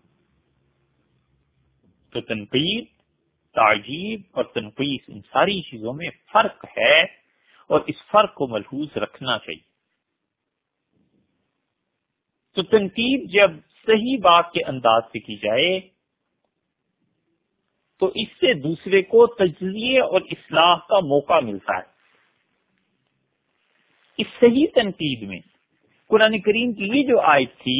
تو تنقید، تعجیب اور تنقیص ان ساری چیزوں میں فرق ہے اور اس فرق کو ملحوظ رکھنا چاہیے. تو تنقید جب صحیح بات کے انداز سے کی جائے تو اس سے دوسرے کو تجزیے اور اصلاح کا موقع ملتا ہے. اس صحیح تنقید میں قرآن کریم کی یہ جو آیت تھی،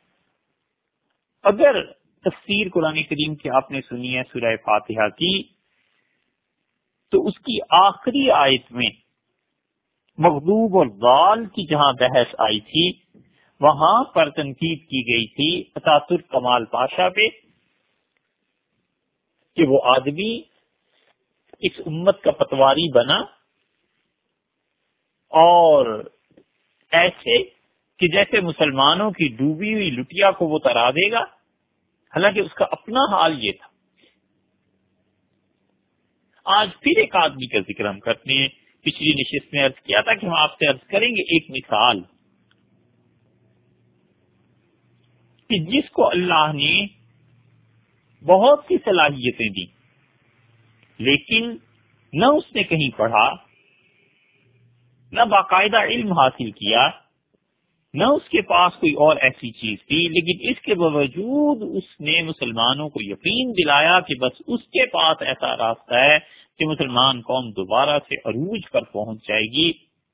اگر تفسیر قرآن کریم کی آپ نے سنی ہے سورہ فاتحہ کی، تو اس کی آخری آیت میں مغضوب اور ضال کی جہاں بحث آئی تھی وہاں پر تنقید کی گئی تھی اتاترک کمال پاشا پہ کہ وہ آدمی اس امت کا پتواری بنا اور ایسے کہ جیسے مسلمانوں کی ڈوبی ہوئی لٹیا کو وہ ترا دے گا، حالانکہ اس کا اپنا حال یہ تھا. آج پھر ایک آدمی کا ذکر ہم کرتے ہیں. پچھلی نشست میں عرض کیا تھا کہ ہم آپ سے عرض کریں گے ایک مثال کہ جس کو اللہ نے بہت سی صلاحیتیں دی لیکن نہ اس نے کہیں پڑھا، نہ باقاعدہ علم حاصل کیا، نہ اس کے پاس کوئی اور ایسی چیز تھی، لیکن اس کے باوجود اس نے مسلمانوں کو یقین دلایا کہ بس اس کے پاس ایسا راستہ ہے کہ مسلمان قوم دوبارہ سے عروج پر پہنچ جائے گی.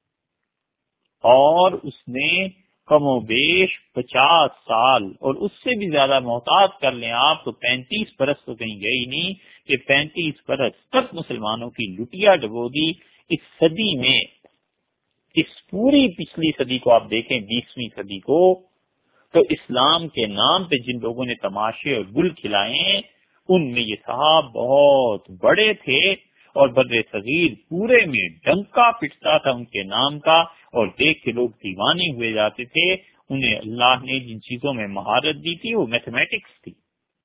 اور اس نے کم و بیش پچاس سال اور اس سے بھی زیادہ محتاط کر لیں آپ تو پینتیس برس تو کہیں گئی نہیں کہ پینتیس برس تک مسلمانوں کی لٹیا ڈبو دی. اس صدی میں، اس پوری پچھلی صدی کو آپ دیکھیں، بیسویں صدی کو، تو اسلام کے نام پہ جن لوگوں نے تماشے اور گل کھلائے ہیں ان میں یہ صاحب بہت بڑے تھے اور بر صغیر پورے میں ڈنکا پٹتا تھا ان کے نام کا اور دیکھ کے لوگ دیوانے ہوئے جاتے تھے. انہیں اللہ نے جن چیزوں میں مہارت دی تھی وہ میتھمیٹکس تھی.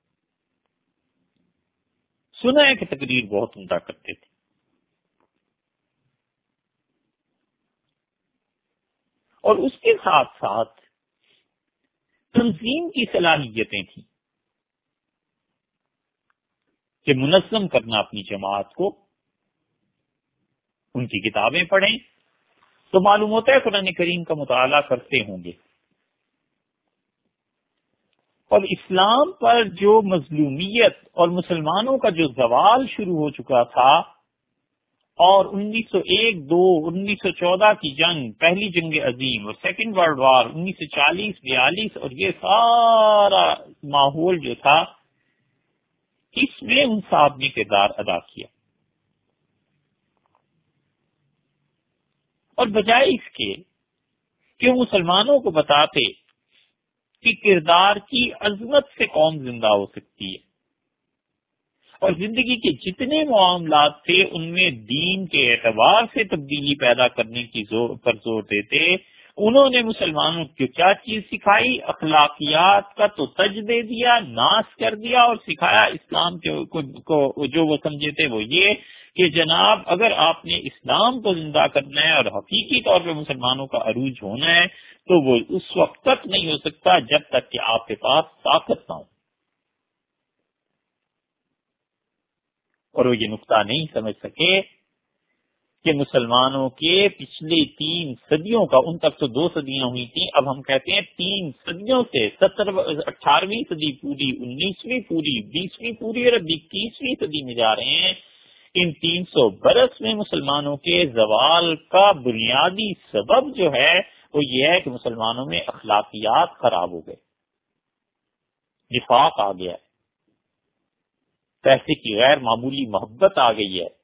سنا ہے کہ تقریر بہت عمدہ کرتے تھے. اور اس کے ساتھ ساتھ تنظیم کی صلاحیتیں تھیں کہ منظم کرنا اپنی جماعت کو. ان کی کتابیں پڑھیں تو معلوم ہوتا ہے قرآن کریم کا مطالعہ کرتے ہوں گے. اور اسلام پر جو مظلومیت اور مسلمانوں کا جو زوال شروع ہو چکا تھا، اور انیس سو ایک دو انیس سو چودہ کی جنگ، پہلی جنگ عظیم اور سیکنڈ ورلڈ وار انیس سو چالیس بیالیس، اور یہ سارا ماحول جو تھا، اس میں ان صاحب نے کردار ادا کیا. اور بجائے اس کے کہ وہ مسلمانوں کو بتاتے کہ کردار کی عظمت سے قوم زندہ ہو سکتی ہے، اور زندگی کے جتنے معاملات تھے ان میں دین کے اعتبار سے تبدیلی پیدا کرنے کی زور پر زور دیتے، انہوں نے مسلمانوں کو کیا چیز سکھائی؟ اخلاقیات کا تو تج دے دیا، ناس کر دیا، اور سکھایا اسلام کو جو وہ سمجھے تھے وہ یہ کہ جناب اگر آپ نے اسلام کو زندہ کرنا ہے اور حقیقی طور پہ مسلمانوں کا عروج ہونا ہے تو وہ اس وقت تک نہیں ہو سکتا جب تک کہ آپ کے پاس طاقت نہ ہو. اور وہ یہ نقطہ نہیں سمجھ سکے کہ مسلمانوں کے پچھلے تین صدیوں کا، ان تک تو دو صدیاں ہوئی تھیں، اب ہم کہتے ہیں تین صدیوں سے ستر اٹھارہویں صدی پوری، انیسویں پوری، بیسویں پوری اور اب اکیسویں صدی میں جا رہے ہیں. ان تین سو برس میں مسلمانوں کے زوال کا بنیادی سبب جو ہے وہ یہ ہے کہ مسلمانوں میں اخلاقیات خراب ہو گئے، نفاق آ گیا ہے، پیسے کی غیر معمولی محبت آ گئی ہے،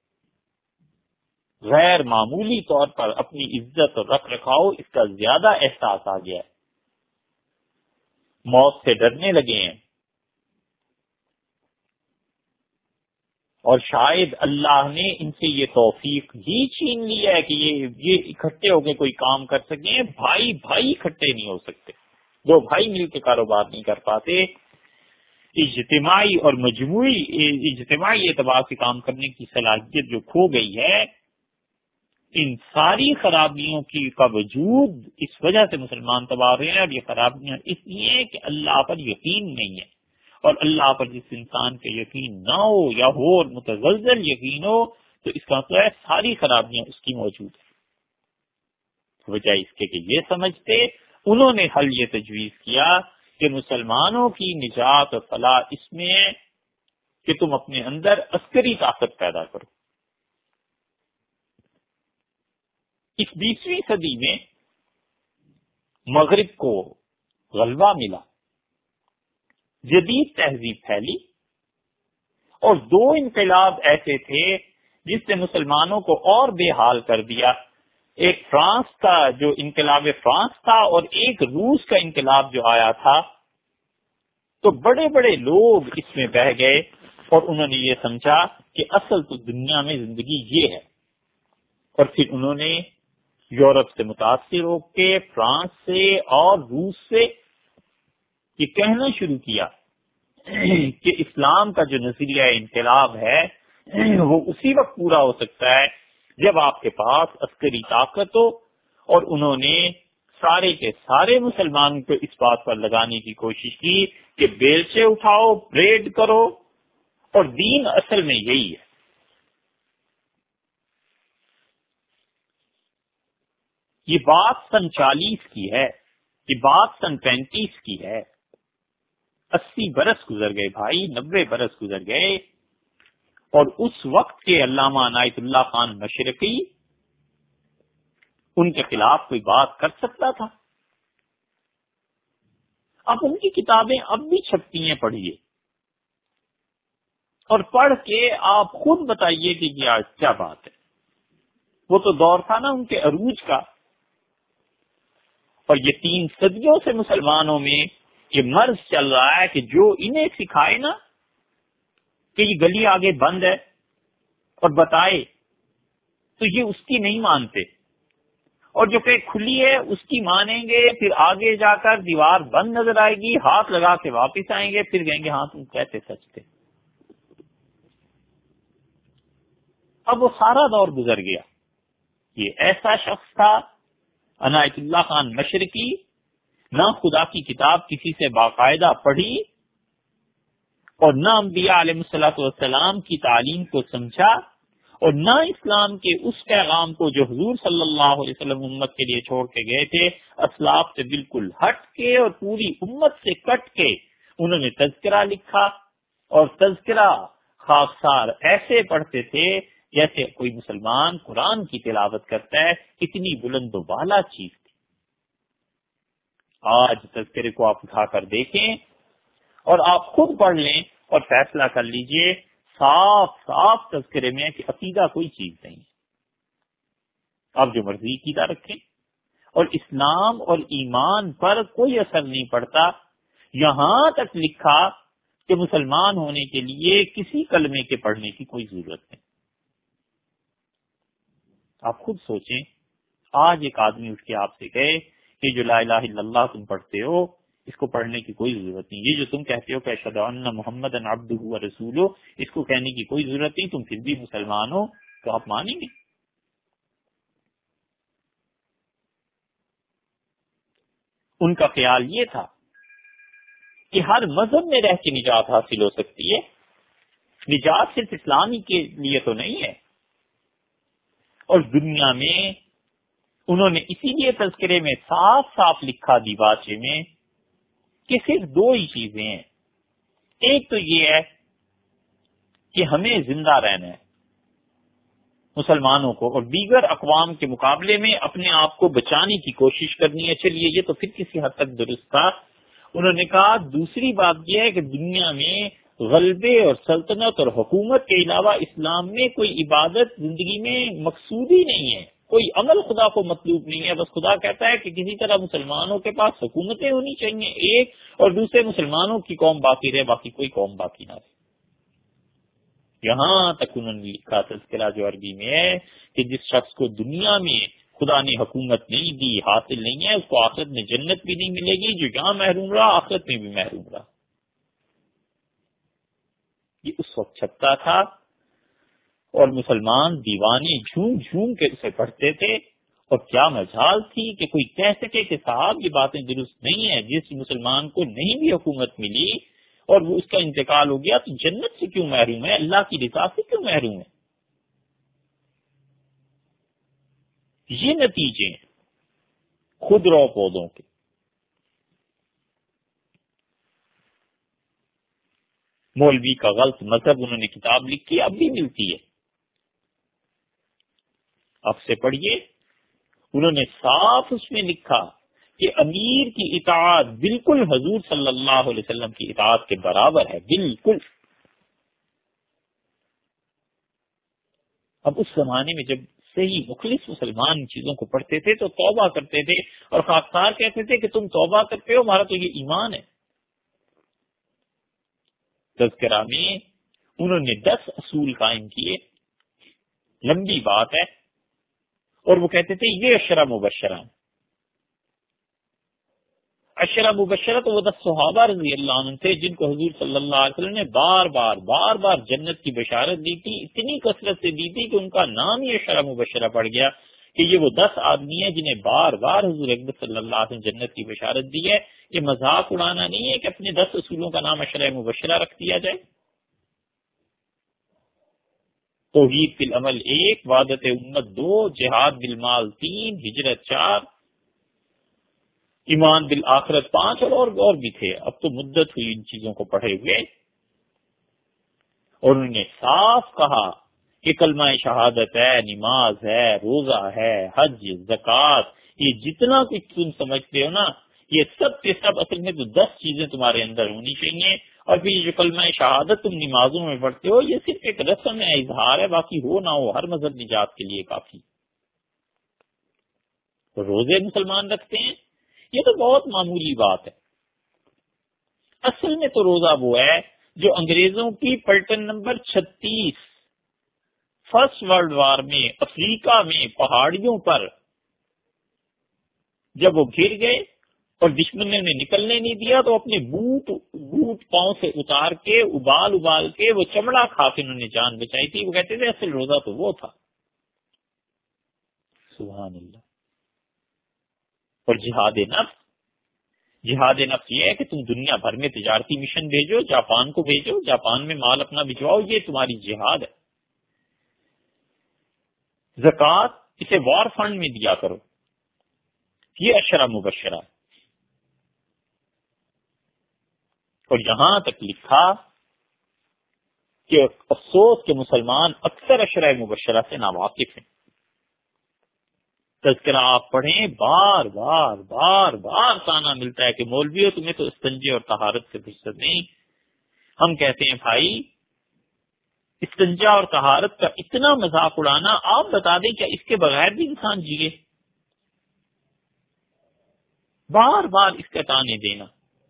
غیر معمولی طور پر اپنی عزت اور رکھ رکھاؤ اس کا زیادہ احساس آ گیا ہے، موت سے ڈرنے لگے ہیں، اور شاید اللہ نے ان سے یہ توفیق ہی چھین لی ہے کہ یہ یہ اکٹھے ہو کے کوئی کام کر سکیں. بھائی بھائی اکٹھے نہیں ہو سکتے، دو بھائی مل کے کاروبار نہیں کر پاتے. اجتماعی اور مجموعی اجتماعی اعتبار سے کام کرنے کی صلاحیت جو کھو گئی ہے، ان ساری خرابیوں کی کا وجود اس وجہ سے مسلمان تباہ رہے ہیں، اور یہ خرابیاں اس لیے کہ اللہ پر یقین نہیں ہے. اور اللہ پر جس انسان کے یقین نہ ہو یا ہو اور متزلزل یقین ہو تو اس کا مطلب ہے ساری خرابیاں اس کی موجود ہیں. بجائے اس کے کہ یہ سمجھتے، انہوں نے حل یہ تجویز کیا کہ مسلمانوں کی نجات اور فلاح اس میں ہے کہ تم اپنے اندر عسکری طاقت پیدا کرو. اس بیسویں صدی میں مغرب کو غلبہ ملا، جدید تہذیب پھیلی، اور دو انقلاب ایسے تھے جس نے مسلمانوں کو اور بے حال کر دیا. ایک فرانس کا جو انقلاب فرانس تھا اور ایک روس کا انقلاب جو آیا تھا. تو بڑے بڑے لوگ اس میں بہ گئے اور انہوں نے یہ سمجھا کہ اصل تو دنیا میں زندگی یہ ہے، اور پھر انہوں نے یورپ سے متاثر ہو کے فرانس سے اور روس سے یہ کہنا شروع کیا کہ اسلام کا جو نظریہ انقلاب ہے وہ اسی وقت پورا ہو سکتا ہے جب آپ کے پاس عسکری طاقت ہو. اور انہوں نے سارے کے سارے مسلمان کو اس بات پر لگانے کی کوشش کی کہ بیلچے اٹھاؤ، پریڈ کرو، اور دین اصل میں یہی ہے. یہ بات سن چالیس کی ہے، یہ بات سن پینتیس کی ہے. اسی برس گزر گئے بھائی، نبے برس گزر گئے، اور اس وقت کے علامہ عنایت اللہ خان مشرقی ان کے خلاف کوئی بات کر سکتا تھا؟ اب ان کی کتابیں اب بھی چھپتی ہیں، پڑھیے اور پڑھ کے آپ خود بتائیے کہ یہ آج کیا بات ہے. وہ تو دور تھا نا ان کے عروج کا. اور یہ تین صدیوں سے مسلمانوں میں یہ مرض چل رہا ہے کہ جو انہیں سکھائے نا کہ یہ گلی آگے بند ہے اور بتائے تو یہ اس کی نہیں مانتے، اور جو کہ کھلی ہے اس کی مانیں گے. پھر آگے جا کر دیوار بند نظر آئے گی، ہاتھ لگا کے واپس آئیں گے، پھر کہیں گے ہاں تم کیسے سچ تھے. اب وہ سارا دور گزر گیا. یہ ایسا شخص تھا عنایت اللہ خان مشرقی، نہ خدا کی کتاب کسی سے باقاعدہ پڑھی اور نہ انبیاء علیہ الصلوۃ والسلام کی تعلیم کو سمجھا، اور نہ اسلام کے اس پیغام کو جو حضور صلی اللہ علیہ وسلم امت کے لیے چھوڑ کے گئے تھے، اسلاف سے بالکل ہٹ کے اور پوری امت سے کٹ کے انہوں نے تذکرہ لکھا، اور تذکرہ خاکسار ایسے پڑھتے تھے جیسے کوئی مسلمان قرآن کی تلاوت کرتا ہے، اتنی بلند و بالا چیز تھی۔ آج تذکرے کو آپ اٹھا کر دیکھیں اور آپ خود پڑھ لیں اور فیصلہ کر لیجئے، صاف صاف تذکرے میں کہ عقیدہ کوئی چیز نہیں، آپ جو مرضی عقیدہ رکھیں، اور اسلام اور ایمان پر کوئی اثر نہیں پڑتا۔ یہاں تک لکھا کہ مسلمان ہونے کے لیے کسی کلمے کے پڑھنے کی کوئی ضرورت نہیں۔ آپ خود سوچیں، آج ایک آدمی اٹھ کے آپ سے کہے کہ جو لا الہ الا اللہ تم پڑھتے ہو اس کو پڑھنے کی کوئی ضرورت نہیں، یہ جو تم کہتے ہو کہ اشہد ان محمدًا عبدہ ورسولہ، اس کو کہنے کی کوئی ضرورت نہیں، تم پھر بھی مسلمان ہو، تو آپ مانیں گے؟ ان کا خیال یہ تھا کہ ہر مذہب میں رہ کے نجات حاصل ہو سکتی ہے، نجات صرف اسلامی کے لیے تو نہیں ہے۔ اور دنیا میں انہوں نے اسی لیے تذکرے میں صاف صاف لکھا دیباچے میں کہ صرف دو ہی چیزیں ہیں، ایک تو یہ ہے کہ ہمیں زندہ رہنا ہے مسلمانوں کو، اور دیگر اقوام کے مقابلے میں اپنے آپ کو بچانے کی کوشش کرنی ہے۔ چلیے یہ تو پھر کسی حد تک درست تھا۔ انہوں نے کہا دوسری بات یہ ہے کہ دنیا میں غلبے اور سلطنت اور حکومت کے علاوہ اسلام میں کوئی عبادت زندگی میں مقصود ہی نہیں ہے، کوئی عمل خدا کو مطلوب نہیں ہے، بس خدا کہتا ہے کہ کسی طرح مسلمانوں کے پاس حکومتیں ہونی چاہیے ایک، اور دوسرے مسلمانوں کی قوم باقی رہے، باقی کوئی قوم باقی نہ رہے۔ یہاں تک انہوں نے لکھا تذکرہ جو عربی میں ہے کہ جس شخص کو دنیا میں خدا نے حکومت نہیں دی، حاصل نہیں ہے، اس کو آخرت میں جنت بھی نہیں ملے گی، جو یہاں محروم رہا آخرت میں بھی محروم رہا۔ یہ اس وقت چھپتا تھا اور مسلمان دیوانے جھوم جھوم کے اسے پڑھتے تھے، اور کیا مجال تھی کہ کوئی کہہ سکے کہ صاحب یہ باتیں درست نہیں ہیں، جس مسلمان کو نہیں بھی حکومت ملی اور وہ اس کا انتقال ہو گیا تو جنت سے کیوں محروم ہے، اللہ کی رضا سے کیوں محروم ہے۔ یہ نتیجے خود رو پودوں کے۔ مولوی کا غلط مذہب انہوں نے کتاب لکھی، اب بھی ملتی ہے، اب سے پڑھیے۔ انہوں نے صاف اس میں لکھا کہ امیر کی اطاعت بالکل حضور صلی اللہ علیہ وسلم کی اطاعت کے برابر ہے، بالکل۔ اب اس زمانے میں جب صحیح مخلص مسلمان چیزوں کو پڑھتے تھے تو توبہ کرتے تھے، اور خاکسار کہتے تھے کہ تم توبہ کرتے ہو، ہمارا تو یہ ایمان ہے۔ تذکرہ میں انہوں نے دس اصول قائم کیے، لمبی بات ہے، اور وہ کہتے تھے یہ عشرہ مبشرہ، عشرہ مبشرہ تو وہ دس صحابہ رضی اللہ عنہ تھے جن کو حضور صلی اللہ علیہ وسلم نے بار بار بار بار جنت کی بشارت دی تھی، اتنی کثرت سے دی تھی کہ ان کا نام ہی عشرہ مبشرہ پڑ گیا، کہ یہ وہ دس آدمی ہیں جنہیں بار بار حضور اکبر صلی اللہ علیہ وسلم جنت کی بشارت دی ہے۔ یہ مذاق اڑانا نہیں ہے کہ اپنے دس اصولوں کا نام عشرہ مبشرہ رکھ دیا جائے۔ توحید فی العمل ایک، وحدت امت دو، جہاد بالمال تین، ہجرت چار، ایمان بالآخرت پانچ، اور اور اور بھی تھے، اب تو مدت ہوئی ان چیزوں کو پڑھے ہوئے۔ اور انہوں نے صاف کہا کہ کلمہ شہادت ہے، نماز ہے، روزہ ہے، حج، زکوٰۃ، یہ جتنا کچھ تم سمجھتے ہو نا، یہ سب کے سب اصل میں تو دس چیزیں تمہارے اندر ہونی چاہیے۔ اور پھر یہ جو کلمہ شہادت تم نمازوں میں پڑھتے ہو، یہ صرف ایک رسم ہے، اظہار ہے، باقی ہو نہ ہو ہر مذہب نجات کے لیے کافی۔ روزے مسلمان رکھتے ہیں، یہ تو بہت معمولی بات ہے۔ اصل میں تو روزہ وہ ہے جو انگریزوں کی پلٹن نمبر چھتیس فرسٹ ورلڈ وار میں افریقہ میں پہاڑیوں پر جب وہ گر گئے اور دشمن نے نکلنے نہیں دیا تو اپنے بوٹ بوٹ پاؤں سے اتار کے ابال ابال کے وہ چمڑا کھا کے انہوں نے جان بچائی تھی۔ وہ کہتے تھے اصل روزہ تو وہ تھا۔ سبحان اللہ۔ اور جہاد نفس، جہاد نفس یہ ہے کہ تم دنیا بھر میں تجارتی مشن بھیجو، جاپان کو بھیجو، جاپان میں مال اپنا بھجواؤ، یہ تمہاری جہاد ہے۔ زکوٰۃ اسے وار فنڈ میں دیا کرو، یہ عشرہ مبشرہ۔ اور یہاں تک لکھا کہ افسوس کے مسلمان اکثر اشرۂ مبشرہ سے ناواقف ہیں. تذکرہ آپ پڑھیں، بار بار بار بار تانا ملتا ہے کہ مولویوں تمہیں تو استنجے اور طہارت سے فرصت نہیں. ہم کہتے ہیں بھائی استنجا اور طہارت کا اتنا مذاق اڑانا، آپ بتا دیں کیا اس کے بغیر بھی انسان جیے؟ بار بار اس کا تانے دینا.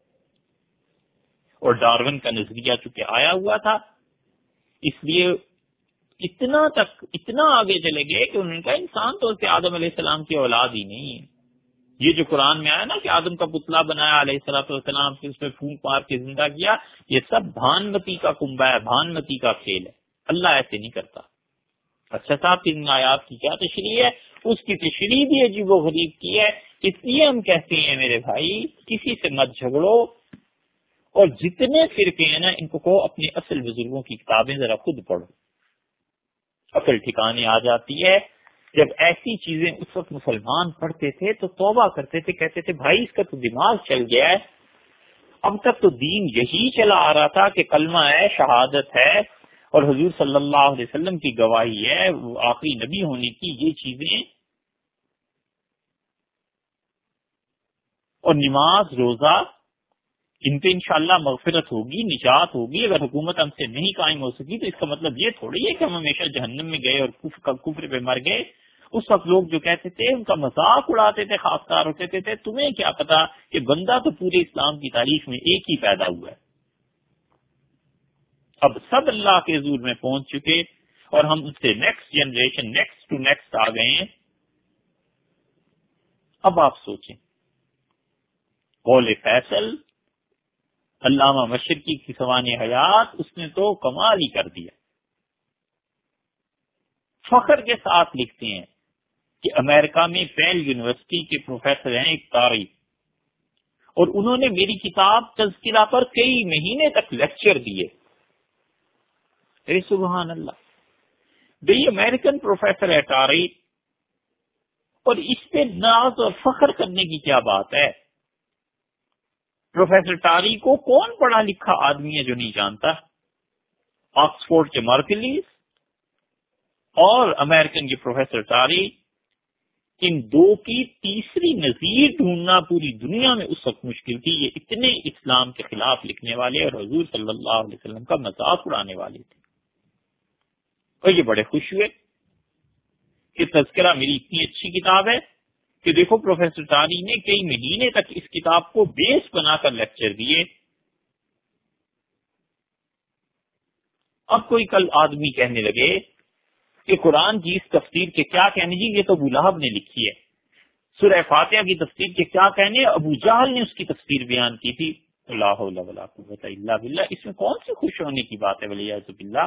اور ڈارون کا نظریہ چونکہ آیا ہوا تھا، اس لیے اتنا تک اتنا آگے چلے گئے کہ انہوں نے کہا انسان تو اس کے آدم علیہ السلام کی اولاد ہی نہیں ہے. یہ جو قرآن میں آیا نا کہ آدم کا پتلا بنایا علیہ السلام والسلام، پھر اس میں پھونک مار کے زندہ کیا، یہ سب بھانمتی کا کنبہ ہے، بھانمتی کا کھیل ہے. اللہ ایسے نہیں کرتا. اچھا صاحب کی ان آیات کی کیا تشریح ہے؟ اس کی تشریح بھی عجیب و غریب کی ہے. اس لیے ہم کہتے ہیں میرے بھائی کسی سے مت جھگڑو، اور جتنے فرقے ہیں نا ان کو کہو اپنے اصل بزرگوں کی کتابیں ذرا خود پڑھو، عقل ٹھکانے آ جاتی ہے. جب ایسی چیزیں اس وقت مسلمان پڑھتے تھے تو توبہ کرتے تھے، کہتے تھے بھائی اس کا تو دماغ چل گیا ہے. اب تک تو دین یہی چلا آ رہا تھا کہ کلمہ ہے، شہادت ہے، اور حضور صلی اللہ علیہ وسلم کی گواہی ہے وہ آخری نبی ہونے کی، یہ چیزیں، اور نماز روزہ، ان پہ انشاءاللہ مغفرت ہوگی، نجات ہوگی. اگر حکومت ہم سے نہیں قائم ہو سکی تو اس کا مطلب یہ تھوڑی ہے کہ ہم ہمیشہ جہنم میں گئے اور کفر کفر پہ مر گئے. اس وقت لوگ جو کہتے تھے ان کا مذاق اڑاتے تھے، خاص کار ہوتے تھے تمہیں کیا پتا کہ بندہ تو پورے اسلام کی تاریخ میں ایک ہی پیدا ہوا ہے. اب سب اللہ کے حضور میں پہنچ چکے اور ہم ان سے next generation next to next آ گئے ہیں. اب آپ سوچیں، قول فیصل علامہ مشرقی کی سوانح حیات، اس نے تو کمال ہی کر دیا. فخر کے ساتھ لکھتے ہیں کہ امریکہ میں پیل یونیورسٹی کے پروفیسر ہیں ایک تاریخ، اور انہوں نے میری کتاب تذکرہ پر کئی مہینے تک لیکچر دیے. اے سبحان اللہ، بھئی امریکن پروفیسر ہے تاریخ، اور اس پہ ناز اور فخر کرنے کی کیا بات ہے؟ پروفیسر ٹاری کو کون پڑھا لکھا آدمی ہے جو نہیں جانتا؟ آکسفورڈ کے مارکلیز اور امریکن کے پروفیسر ٹاری، ان دو کی تیسری نظیر ڈھونڈنا پوری دنیا میں اس وقت مشکل تھی. یہ اتنے اسلام کے خلاف لکھنے والے اور حضور صلی اللہ علیہ وسلم کا مذاق اڑانے والے تھے. اور یہ بڑے خوش ہوئے کہ تذکرہ میری اتنی اچھی کتاب ہے کہ دیکھو پروفیسر ٹاری نے کئی مہینے تک اس کتاب کو بیس بنا کر لیکچر دیے. اب کوئی کل آدمی کہنے لگے کہ قرآن کی اس تفسیر کے کیا کہنے، جی یہ تو ابو لہب نے لکھی ہے. سورہ فاتحہ کی تفسیر کے کیا کہنے، ابو جہل نے اس کی تفسیر بیان کی تھی. لا حول ولا قوت الا باللہ. اس میں کون سی خوش ہونے کی بات ہے ولیعذ باللہ؟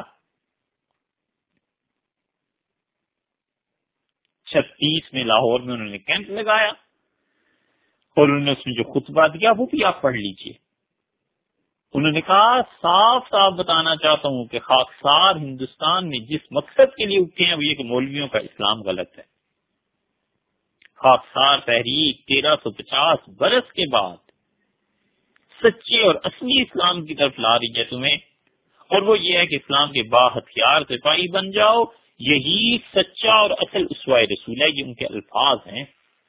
چھتیس میں لاہور میں انہوں نے کیمپ لگایا اور انہوں نے اس میں جو خطبہ دیا وہ بھی آپ پڑھ لیجئے. انہوں نے کہا صاف صاف بتانا چاہتا ہوں کہ خاکسار ہندوستان میں جس مقصد کے لیے اٹھے ہیں وہ یہ کہ مولویوں کا اسلام غلط ہے. خاکسار تحریک تیرہ سو پچاس برس کے بعد سچے اور اصلی اسلام کی طرف لا رہی ہے تمہیں، اور وہ یہ ہے کہ اسلام کے با ہتھیار سپاہی بن جاؤ. یہی سچا اور اصل اسوہ رسول ہے. یہ ان کے الفاظ ہیں.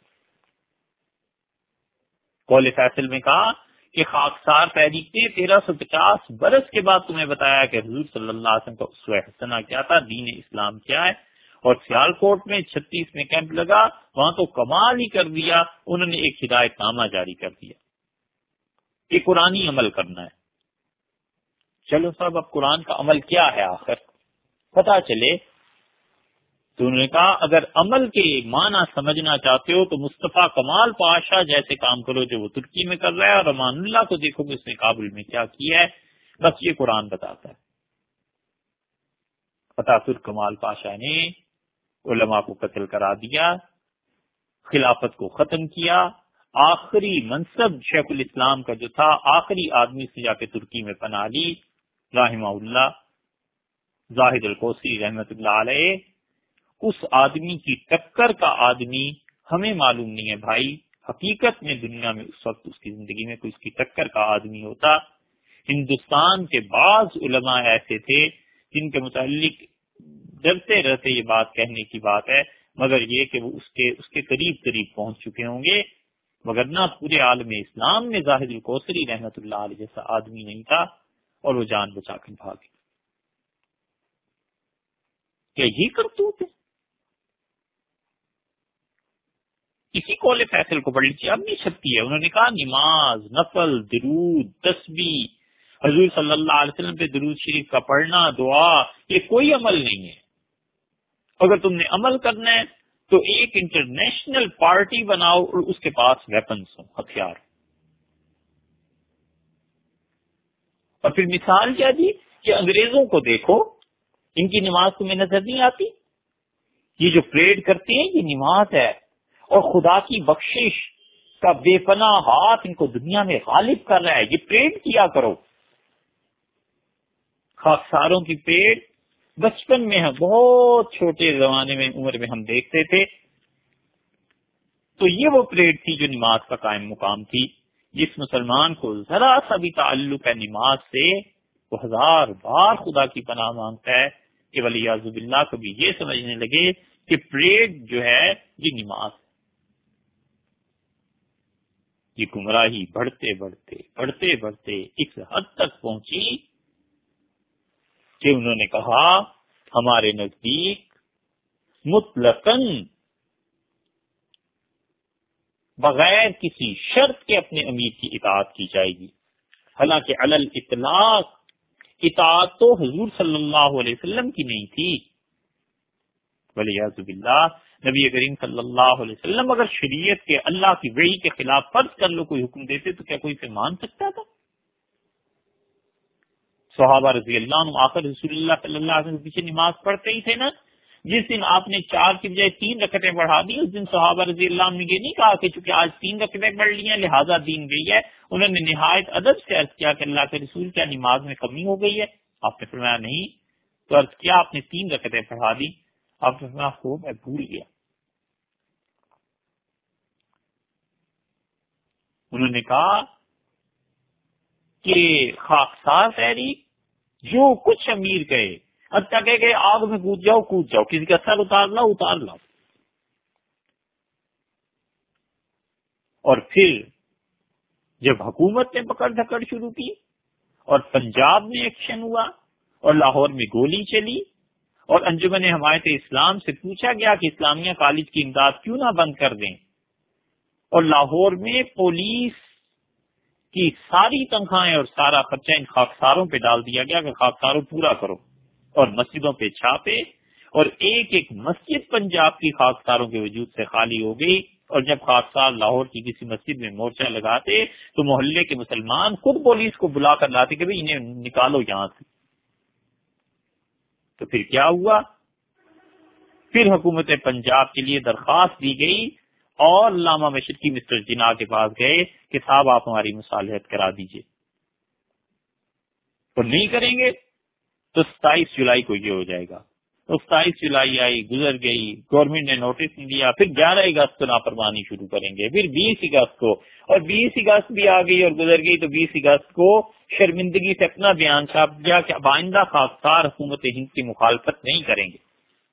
قول فیصل میں کہا کہ خاکسار تحریک نے تیرہ سو پچاس برس کے بعد تمہیں بتایا کہ حضور صلی اللہ علیہ وسلم کا اسوہ حسنہ کیا تھا، دین اسلام کیا ہے. اور سیال کوٹ میں چھتیس میں کیمپ لگا، وہاں تو کمال ہی کر دیا. انہوں نے ایک ہدایت نامہ جاری کر دیا کہ قرآنی عمل کرنا ہے. چلو صاحب اب قرآن کا عمل کیا ہے آخر پتا چلے. تو انہوں نے کہا اگر عمل کے معنی سمجھنا چاہتے ہو تو مصطفیٰ کمال پاشا جیسے کام کرو جو وہ ترکی میں کر رہا ہے، اور امان اللہ کو دیکھو کہ اس نے کابل میں کیا کیا ہے. بس یہ قرآن بتاتا ہے. اتاترک کمال پاشا نے علماء کو قتل کرا دیا، خلافت کو ختم کیا. آخری منصب شیخ الاسلام کا جو تھا، آخری آدمی سے جا کے ترکی میں پناہ لی رحمہ اللہ، زاہد القوسی رحمت اللہ علیہ. اس آدمی کی ٹکر کا آدمی ہمیں معلوم نہیں ہے بھائی. حقیقت میں دنیا میں اس وقت اس کی زندگی میں کوئی اس کی ٹکر کا آدمی ہوتا ہندوستان کے بعض علماء ایسے تھے جن کے متعلق ڈرتے رہتے یہ بات کہنے کی بات ہے، مگر یہ کہ وہ اس کے اس کے قریب قریب پہنچ چکے ہوں گے، مگر نہ پورے عالم اسلام میں زاہد الکوثری رحمت اللہ علیہ جیسا آدمی نہیں تھا، اور وہ جان بچا کر بھاگے۔ کیا یہ کرتوت ہے؟ اسی قول فیصل کو پڑھ لیجیے، اب بھی چھپتی ہے، انہوں نے کہا نماز، نفل، درود، تسبیح، حضور صلی اللہ علیہ وسلم پہ درود شریف کا پڑھنا، دعا، یہ کوئی عمل نہیں ہے۔ اگر تم نے عمل کرنا ہے تو ایک انٹرنیشنل پارٹی بناؤ اور اس کے پاس ویپنز ہوں، ہتھیار۔ اور پھر مثال کیا دی کہ انگریزوں کو دیکھو، ان کی نماز تمہیں نظر نہیں آتی؟ یہ جو پریڈ کرتے ہیں یہ نماز ہے، اور خدا کی بخشش کا بے پناہ ہاتھ ان کو دنیا میں غالب کر رہا ہے، یہ پریڈ کیا کرو۔ خاکساروں کی پریڈ بچپن میں ہم بہت چھوٹے زمانے میں عمر میں ہم دیکھتے تھے، تو یہ وہ پریڈ تھی جو نماز کا قائم مقام تھی۔ جس مسلمان کو ذرا سا بھی تعلق ہے نماز سے، وہ ہزار بار خدا کی پناہ مانگتا ہے کہ ولیعذ باللہ کبھی یہ سمجھنے لگے کہ پریڈ جو ہے یہ نماز ہے۔ یہ گمراہی بڑھتے بڑھتے بڑھتے بڑھتے اس حد تک پہنچی کہ انہوں نے کہا ہمارے نزدیک مطلقاً بغیر کسی شرط کے اپنے امیر کی اطاعت کی جائے گی، حالانکہ علی الاطلاق اطاعت تو حضور صلی اللہ علیہ وسلم کی نہیں تھی۔ ولیعذ باللہ نبی کریم صلی اللہ علیہ وسلم اگر شریعت کے اللہ کی وحی کے خلاف فرض کر لو کوئی حکم دیتے تو کیا کوئی اسے مان سکتا تھا؟ صحابہ رضی اللہ عنہ آخر رسول اللہ صلی اللہ علیہ وسلم کے پیچھے نماز پڑھتے ہی تھے نا۔ جس دن آپ نے چار کی بجائے تین رکعتیں بڑھا دی، اس دن صحابہ رضی اللہ عنہ نے یہ نہیں کہا کہ چونکہ آج تین رکعتیں بڑھ لی ہیں لہذا دین گئی ہے۔ انہوں نے نہایت ادب سے عرض کیا کہ اللہ کے رسول کیا نماز میں کمی ہو گئی ہے؟ آپ نے فرمایا نہیں۔ تو عرض کیا آپ نے تین رکعتیں بڑھا دی؟ آپ نے فرمایا ہو میں بھول گیا۔ انہوں نے کہا کہ خاکسار تحریک جو کچھ امیر کہے، حتیٰ کہ کہ آگ میں کود جاؤ کود جاؤ، کسی کا سر اتار لاؤ اتار لاؤ۔ اور پھر جب حکومت نے پکڑ دھکڑ شروع کی اور پنجاب میں ایکشن ہوا اور لاہور میں گولی چلی اور انجمن حمایت اسلام سے پوچھا گیا کہ اسلامیہ کالج کی امداد کیوں نہ بند کر دیں، اور لاہور میں پولیس کی ساری تنخواہیں اور سارا خرچہ ان خاکساروں پہ ڈال دیا گیا کہ خاکساروں پورا کرو، اور مسجدوں پہ چھاپے، اور ایک ایک مسجد پنجاب کی خاکساروں کے وجود سے خالی ہو گئی۔ اور جب خاکسار لاہور کی کسی مسجد میں مورچہ لگاتے تو محلے کے مسلمان خود پولیس کو بلا کر لاتے کہ بھئی انہیں نکالو یہاں سے۔ تو پھر کیا ہوا؟ پھر حکومت پنجاب کے لیے درخواست دی گئی اور علامہ مشرقی مسٹر جناح کے پاس گئے کہ صاحب آپ ہماری مصالحت کرا دیجئے، اور نہیں کریں گے تو ستائیس جولائی کو یہ ہو جائے گا۔ تو ستائیس جولائی آئی گزر گئی، گورنمنٹ نے نوٹس نہیں دیا، پھر گیارہ اگست کو نافرمانی شروع کریں گے، پھر بیس اگست کو، اور بیس اگست بھی آ گئی اور گزر گئی، تو بیس اگست کو شرمندگی سے اپنا بیان چھاپ دیا کہ اب آئندہ خاکسار حکومت ہند کی مخالفت نہیں کریں گے،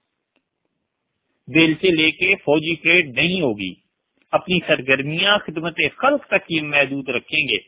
بیل سے لے کے فوجی پریڈ نہیں ہوگی، اپنی سرگرمیاں خدمت خلق تک یہ محدود رکھیں گے۔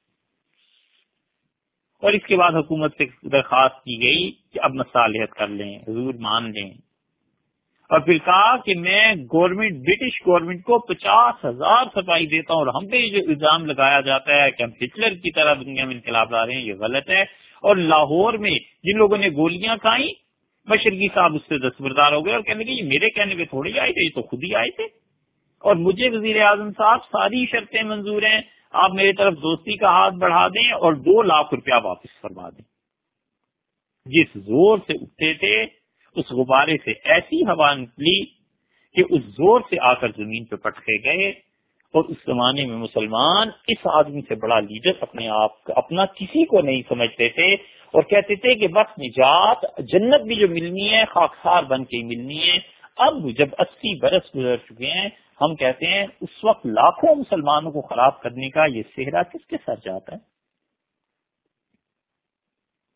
اور اس کے بعد حکومت سے درخواست کی گئی کہ اب مصالحت کر لیں، حضور مان لیں، اور پھر کہا کہ میں گورنمنٹ برٹش گورنمنٹ کو پچاس ہزار سپاہی دیتا ہوں، اور ہم پہ جو الزام لگایا جاتا ہے کہ ہم ہٹلر کی طرح دنیا میں انقلاب لا رہے ہیں یہ غلط ہے۔ اور لاہور میں جن لوگوں نے گولیاں کھائیں مشرقی صاحب اس سے دستبردار ہو گئے اور کہنے لگے یہ میرے کہنے پہ تھوڑی آئے تھے، یہ تو خود ہی آئے تھے، اور مجھے وزیر اعظم صاحب ساری شرطیں منظور ہیں، آپ میری طرف دوستی کا ہاتھ بڑھا دیں اور دو لاکھ روپیہ واپس فرما دیں۔ جس زور سے اٹھتے تھے اس غبارے سے ایسی ہوا نکلی کہ اس زور سے آ کر زمین پہ پٹکے گئے، اور اس زمانے میں مسلمان اس آدمی سے بڑا لیڈر اپنے آپ اپنا کسی کو نہیں سمجھتے تھے، اور کہتے تھے کہ بس نجات جنت بھی جو ملنی ہے خاکسار بن کے ملنی ہے۔ اب جب اسی برس گزر چکے ہیں ہم کہتے ہیں اس وقت لاکھوں مسلمانوں کو خراب کرنے کا یہ صحرا کس کے سر جاتا ہے؟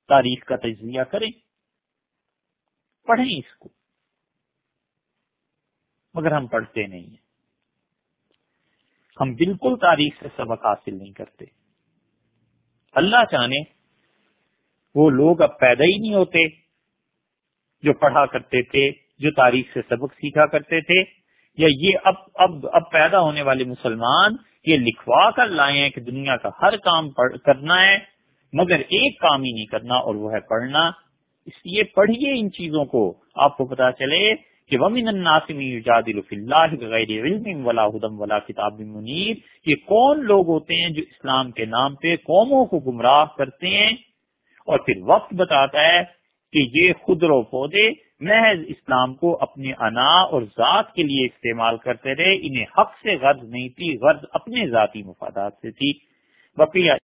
تاریخ کا تجزیہ کریں، پڑھیں اس کو، مگر ہم پڑھتے نہیں ہیں، ہم بالکل تاریخ سے سبق حاصل نہیں کرتے۔ اللہ جانے وہ لوگ اب پیدا ہی نہیں ہوتے جو پڑھا کرتے تھے، جو تاریخ سے سبق سیکھا کرتے تھے، یا یہ اب اب اب پیدا ہونے والے مسلمان یہ لکھوا کر لائے ہیں کہ دنیا کا ہر کام کرنا ہے مگر ایک کام ہی نہیں کرنا، اور وہ ہے پڑھنا۔ اس لیے پڑھیے ان چیزوں کو، آپ کو پتا چلے کہ وَمِنَ النَّاسِ مَن يُجَادِلُ فِي اللَّهِ بِغَيْرِ عِلْمٍ وَلَا هُدًى وَلَا كِتَابٍ مُنِيرٍ۔ یہ کون لوگ ہوتے ہیں جو اسلام کے نام پہ قوموں کو گمراہ کرتے ہیں، اور پھر وقت بتاتا ہے کہ یہ خضر و پودے محض اسلام کو اپنے انا اور ذات کے لیے استعمال کرتے رہے، انہیں حق سے غرض نہیں تھی، غرض اپنے ذاتی مفادات سے تھی۔ بقیہ